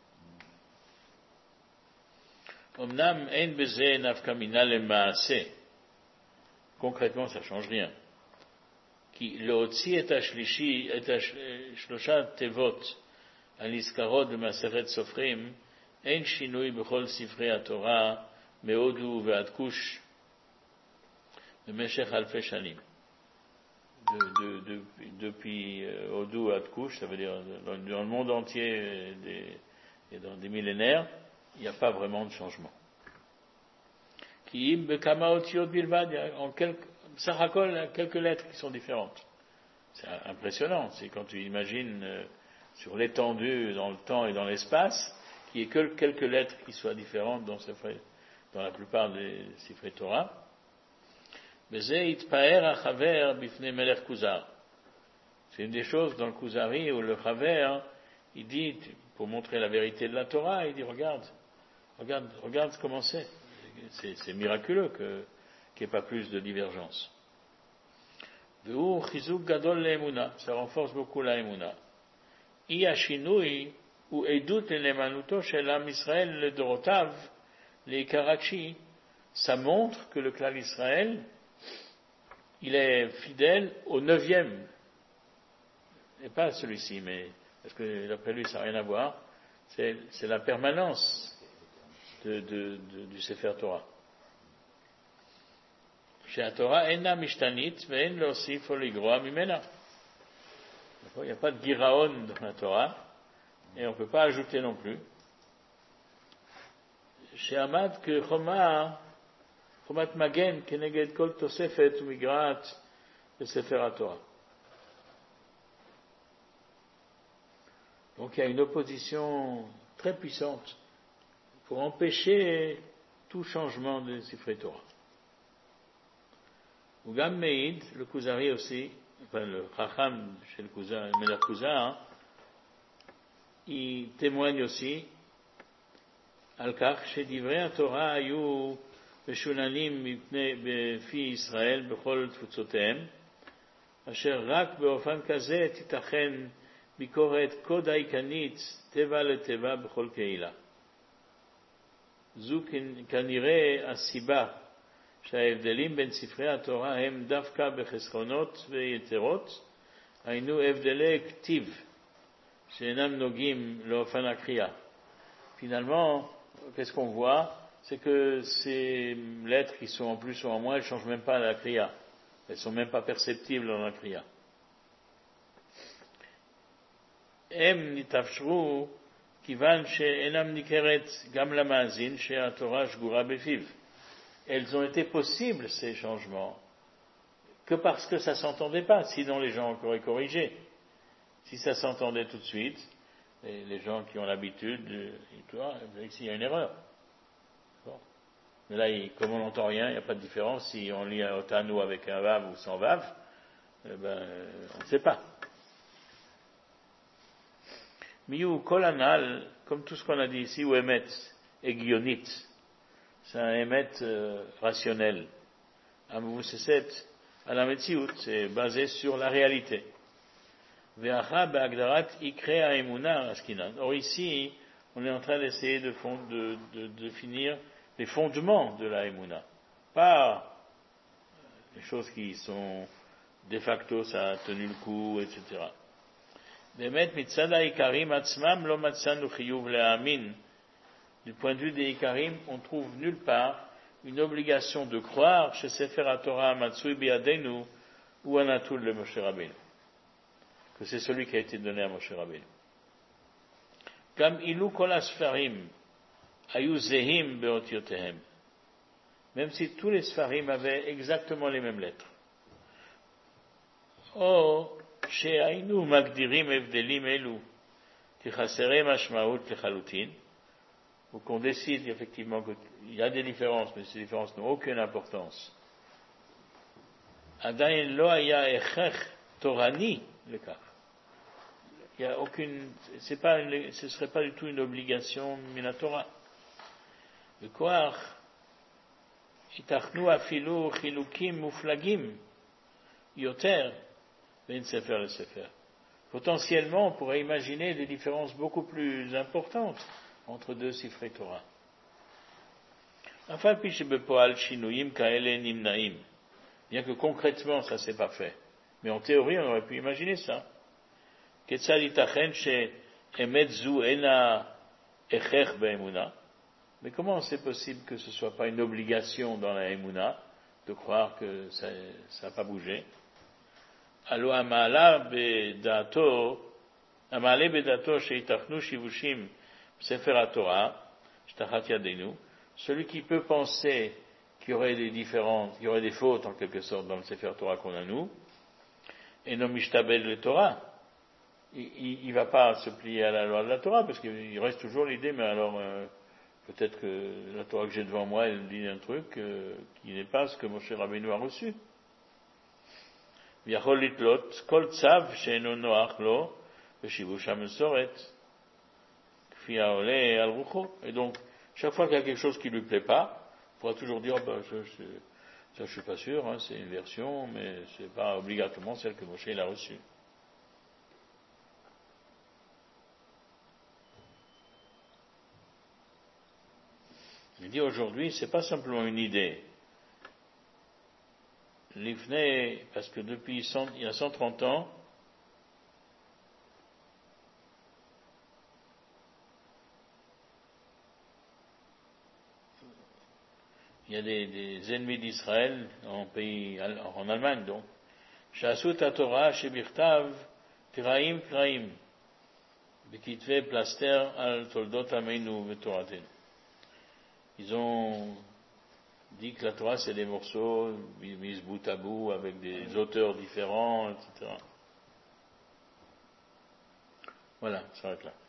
Omnam ein beze nafkamina lemaase. Concrètement, ça ne change rien. Qui l'otzi et ashlishi et shlosha tevot al-iskarot de Maseret Sofrim ein shinui bechol sifrei haTorah meodu ve'ad kush b'meshech alfei shanim. Depuis Odu ad Kush, ça veut dire dans le monde entier et dans des millénaires, il n'y a pas vraiment de changement. Qui en quelques lettres qui sont différentes. C'est impressionnant. C'est quand tu imagines sur l'étendue, dans le temps et dans l'espace, qu'il n'y ait que quelques lettres qui soient différentes dans la plupart des Sifrei Torah. C'est une des choses dans le Kuzari où le Chaver, il dit, pour montrer la vérité de la Torah, il dit regarde comment c'est. C'est miraculeux qu'il n'y ait pas plus de divergence. Ça renforce beaucoup la Emouna. ou edut l'nemanuto shel Am Israël le dorotav les Karachi, ça montre que le clan Israël, il est fidèle au 9e, et pas à celui-ci, mais parce que d'après lui ça n'a rien à voir, c'est la permanence du Sefer Torah. Chez la Torah, enna mishtanit ve'en leosif o ligroa mimena. Il n'y a pas de giraon dans la Torah, et on ne peut pas ajouter non plus. Chez Amad que chomat magen keneged kol tosefet umigrat le Sefer Torah. Donc il y a une opposition très puissante pour empêcher tout changement de Sifrei Torah. Ou Gam Meid, le Kuzari aussi, enfin le Chacham chez le Kuzari, le Melech Kuzar, il témoigne aussi al kach shedivrei haTorah hayu meshunanim befi Israël bechol tfutzotehem, asher rak beofan kazeh titachen bikoret kod haikanit teva leteva bechol keila. זו כנראה הסיבה שההבדלים בין ספרי התורה הם דווקא בחסרונות ויתרות, היינו הבדלי כתיב שאינם נוגעים לאופן הקריאה. Finalement, qu'est-ce qu'on voit? C'est que ces lettres qui sont en plus ou en moins, elles ne changent même pas la kriya. Elles ne sont même pas perceptibles dans la kriya. הם נתאפשרו כיוון שאינם ניכרת גם למאזין שהתורה שגורה בפיו. Elles ont été possibles, ces changements, que parce que ça ne s'entendait pas, sinon les gens auraient corrigé. Si ça s'entendait tout de suite, les gens qui ont l'habitude, et tout, ici il y a une erreur. Bon. Mais là, comme on n'entend rien, il n'y a pas de différence. Si on lit un Otanu avec un Vav ou sans Vav, on ne sait pas. Miyu Kolanal, comme tout ce qu'on a dit ici, ou Emet, et Gionit, c'est un Emet rationnel. Amvuseset, à la Metsiout, c'est basé sur la réalité. Ve'acha be'agdarat ikre ha'emuna askinan. Or ici, on est en train d'essayer de définir les fondements de la Emuna. Pas les choses qui sont de facto, ça a tenu le coup, etc. Bemet mitzad ha'ikarim atzmam lo matzanu chiyuv le'amin. Du point de vue des Ikarim, on trouve nulle part une obligation de croire chez Sefer HaTorah Matsui Biadenu ou Anatul le Moshe Rabbeinu, que c'est celui qui a été donné à Moshe Rabbeinu. Comme ilu kol asfarim ayu zehim beotiotehem, même si tous les sfarim avaient exactement les mêmes lettres. O she'ainu magdirim evdelim elu tichasere mashmaut lechalutin, ou qu'on décide effectivement qu'il y a des différences, mais ces différences n'ont aucune importance. Adain lo haya echech torani le cas. Il y a aucune, ce serait pas du tout une obligation minatora. Le koach itachnu afilu chilukim muflagim yoter ben sefer le sefer. Potentiellement, on pourrait imaginer des différences beaucoup plus importantes entre deux Sifrei Torah. Afal pi shebepoal shinuyim kaele nimnaim. Bien que concrètement ça s'est pas fait, mais en théorie on aurait pu imaginer ça. Ketzad itachen she'emet zu ena echech be'emuna. Mais comment c'est possible que ce soit pas une obligation dans la emuna de croire que ça n'a pas bougé? Alo amala bedato amale bedato sheitachnu shivushim Sefer HaTorah, Shtachat Yadenu, celui qui peut penser qu'il y aurait des différences, qu'il y aurait des fautes en quelque sorte dans le Sefer Torah qu'on a nous, et non Mishtabel le Torah, il va pas se plier à la loi de la Torah, parce qu'il reste toujours l'idée, mais alors peut-être que la Torah que j'ai devant moi, elle dit un truc qui n'est pas ce que Moshe Rabbeinu a reçu. V'yachol litlot, kol tzav she'eno noach lo, v'shivush ha'mesoret. Et donc, chaque fois qu'il y a quelque chose qui ne lui plaît pas, il pourra toujours dire, ça je suis pas sûr, hein, c'est une version, mais c'est pas obligatoirement celle que Moshe a reçue. Il dit aujourd'hui, c'est pas simplement une idée. L'Ifnei, parce que depuis il y a 130 ans, il y a des ennemis d'Israël en Allemagne donc. Shasut Torah shebichtav tiraim kraim bekitve plaster al toldot ameinu vetoraten. Ils ont dit que la Torah c'est des morceaux mis bout à bout avec des auteurs différents, etc. Voilà, ça s'arrête là.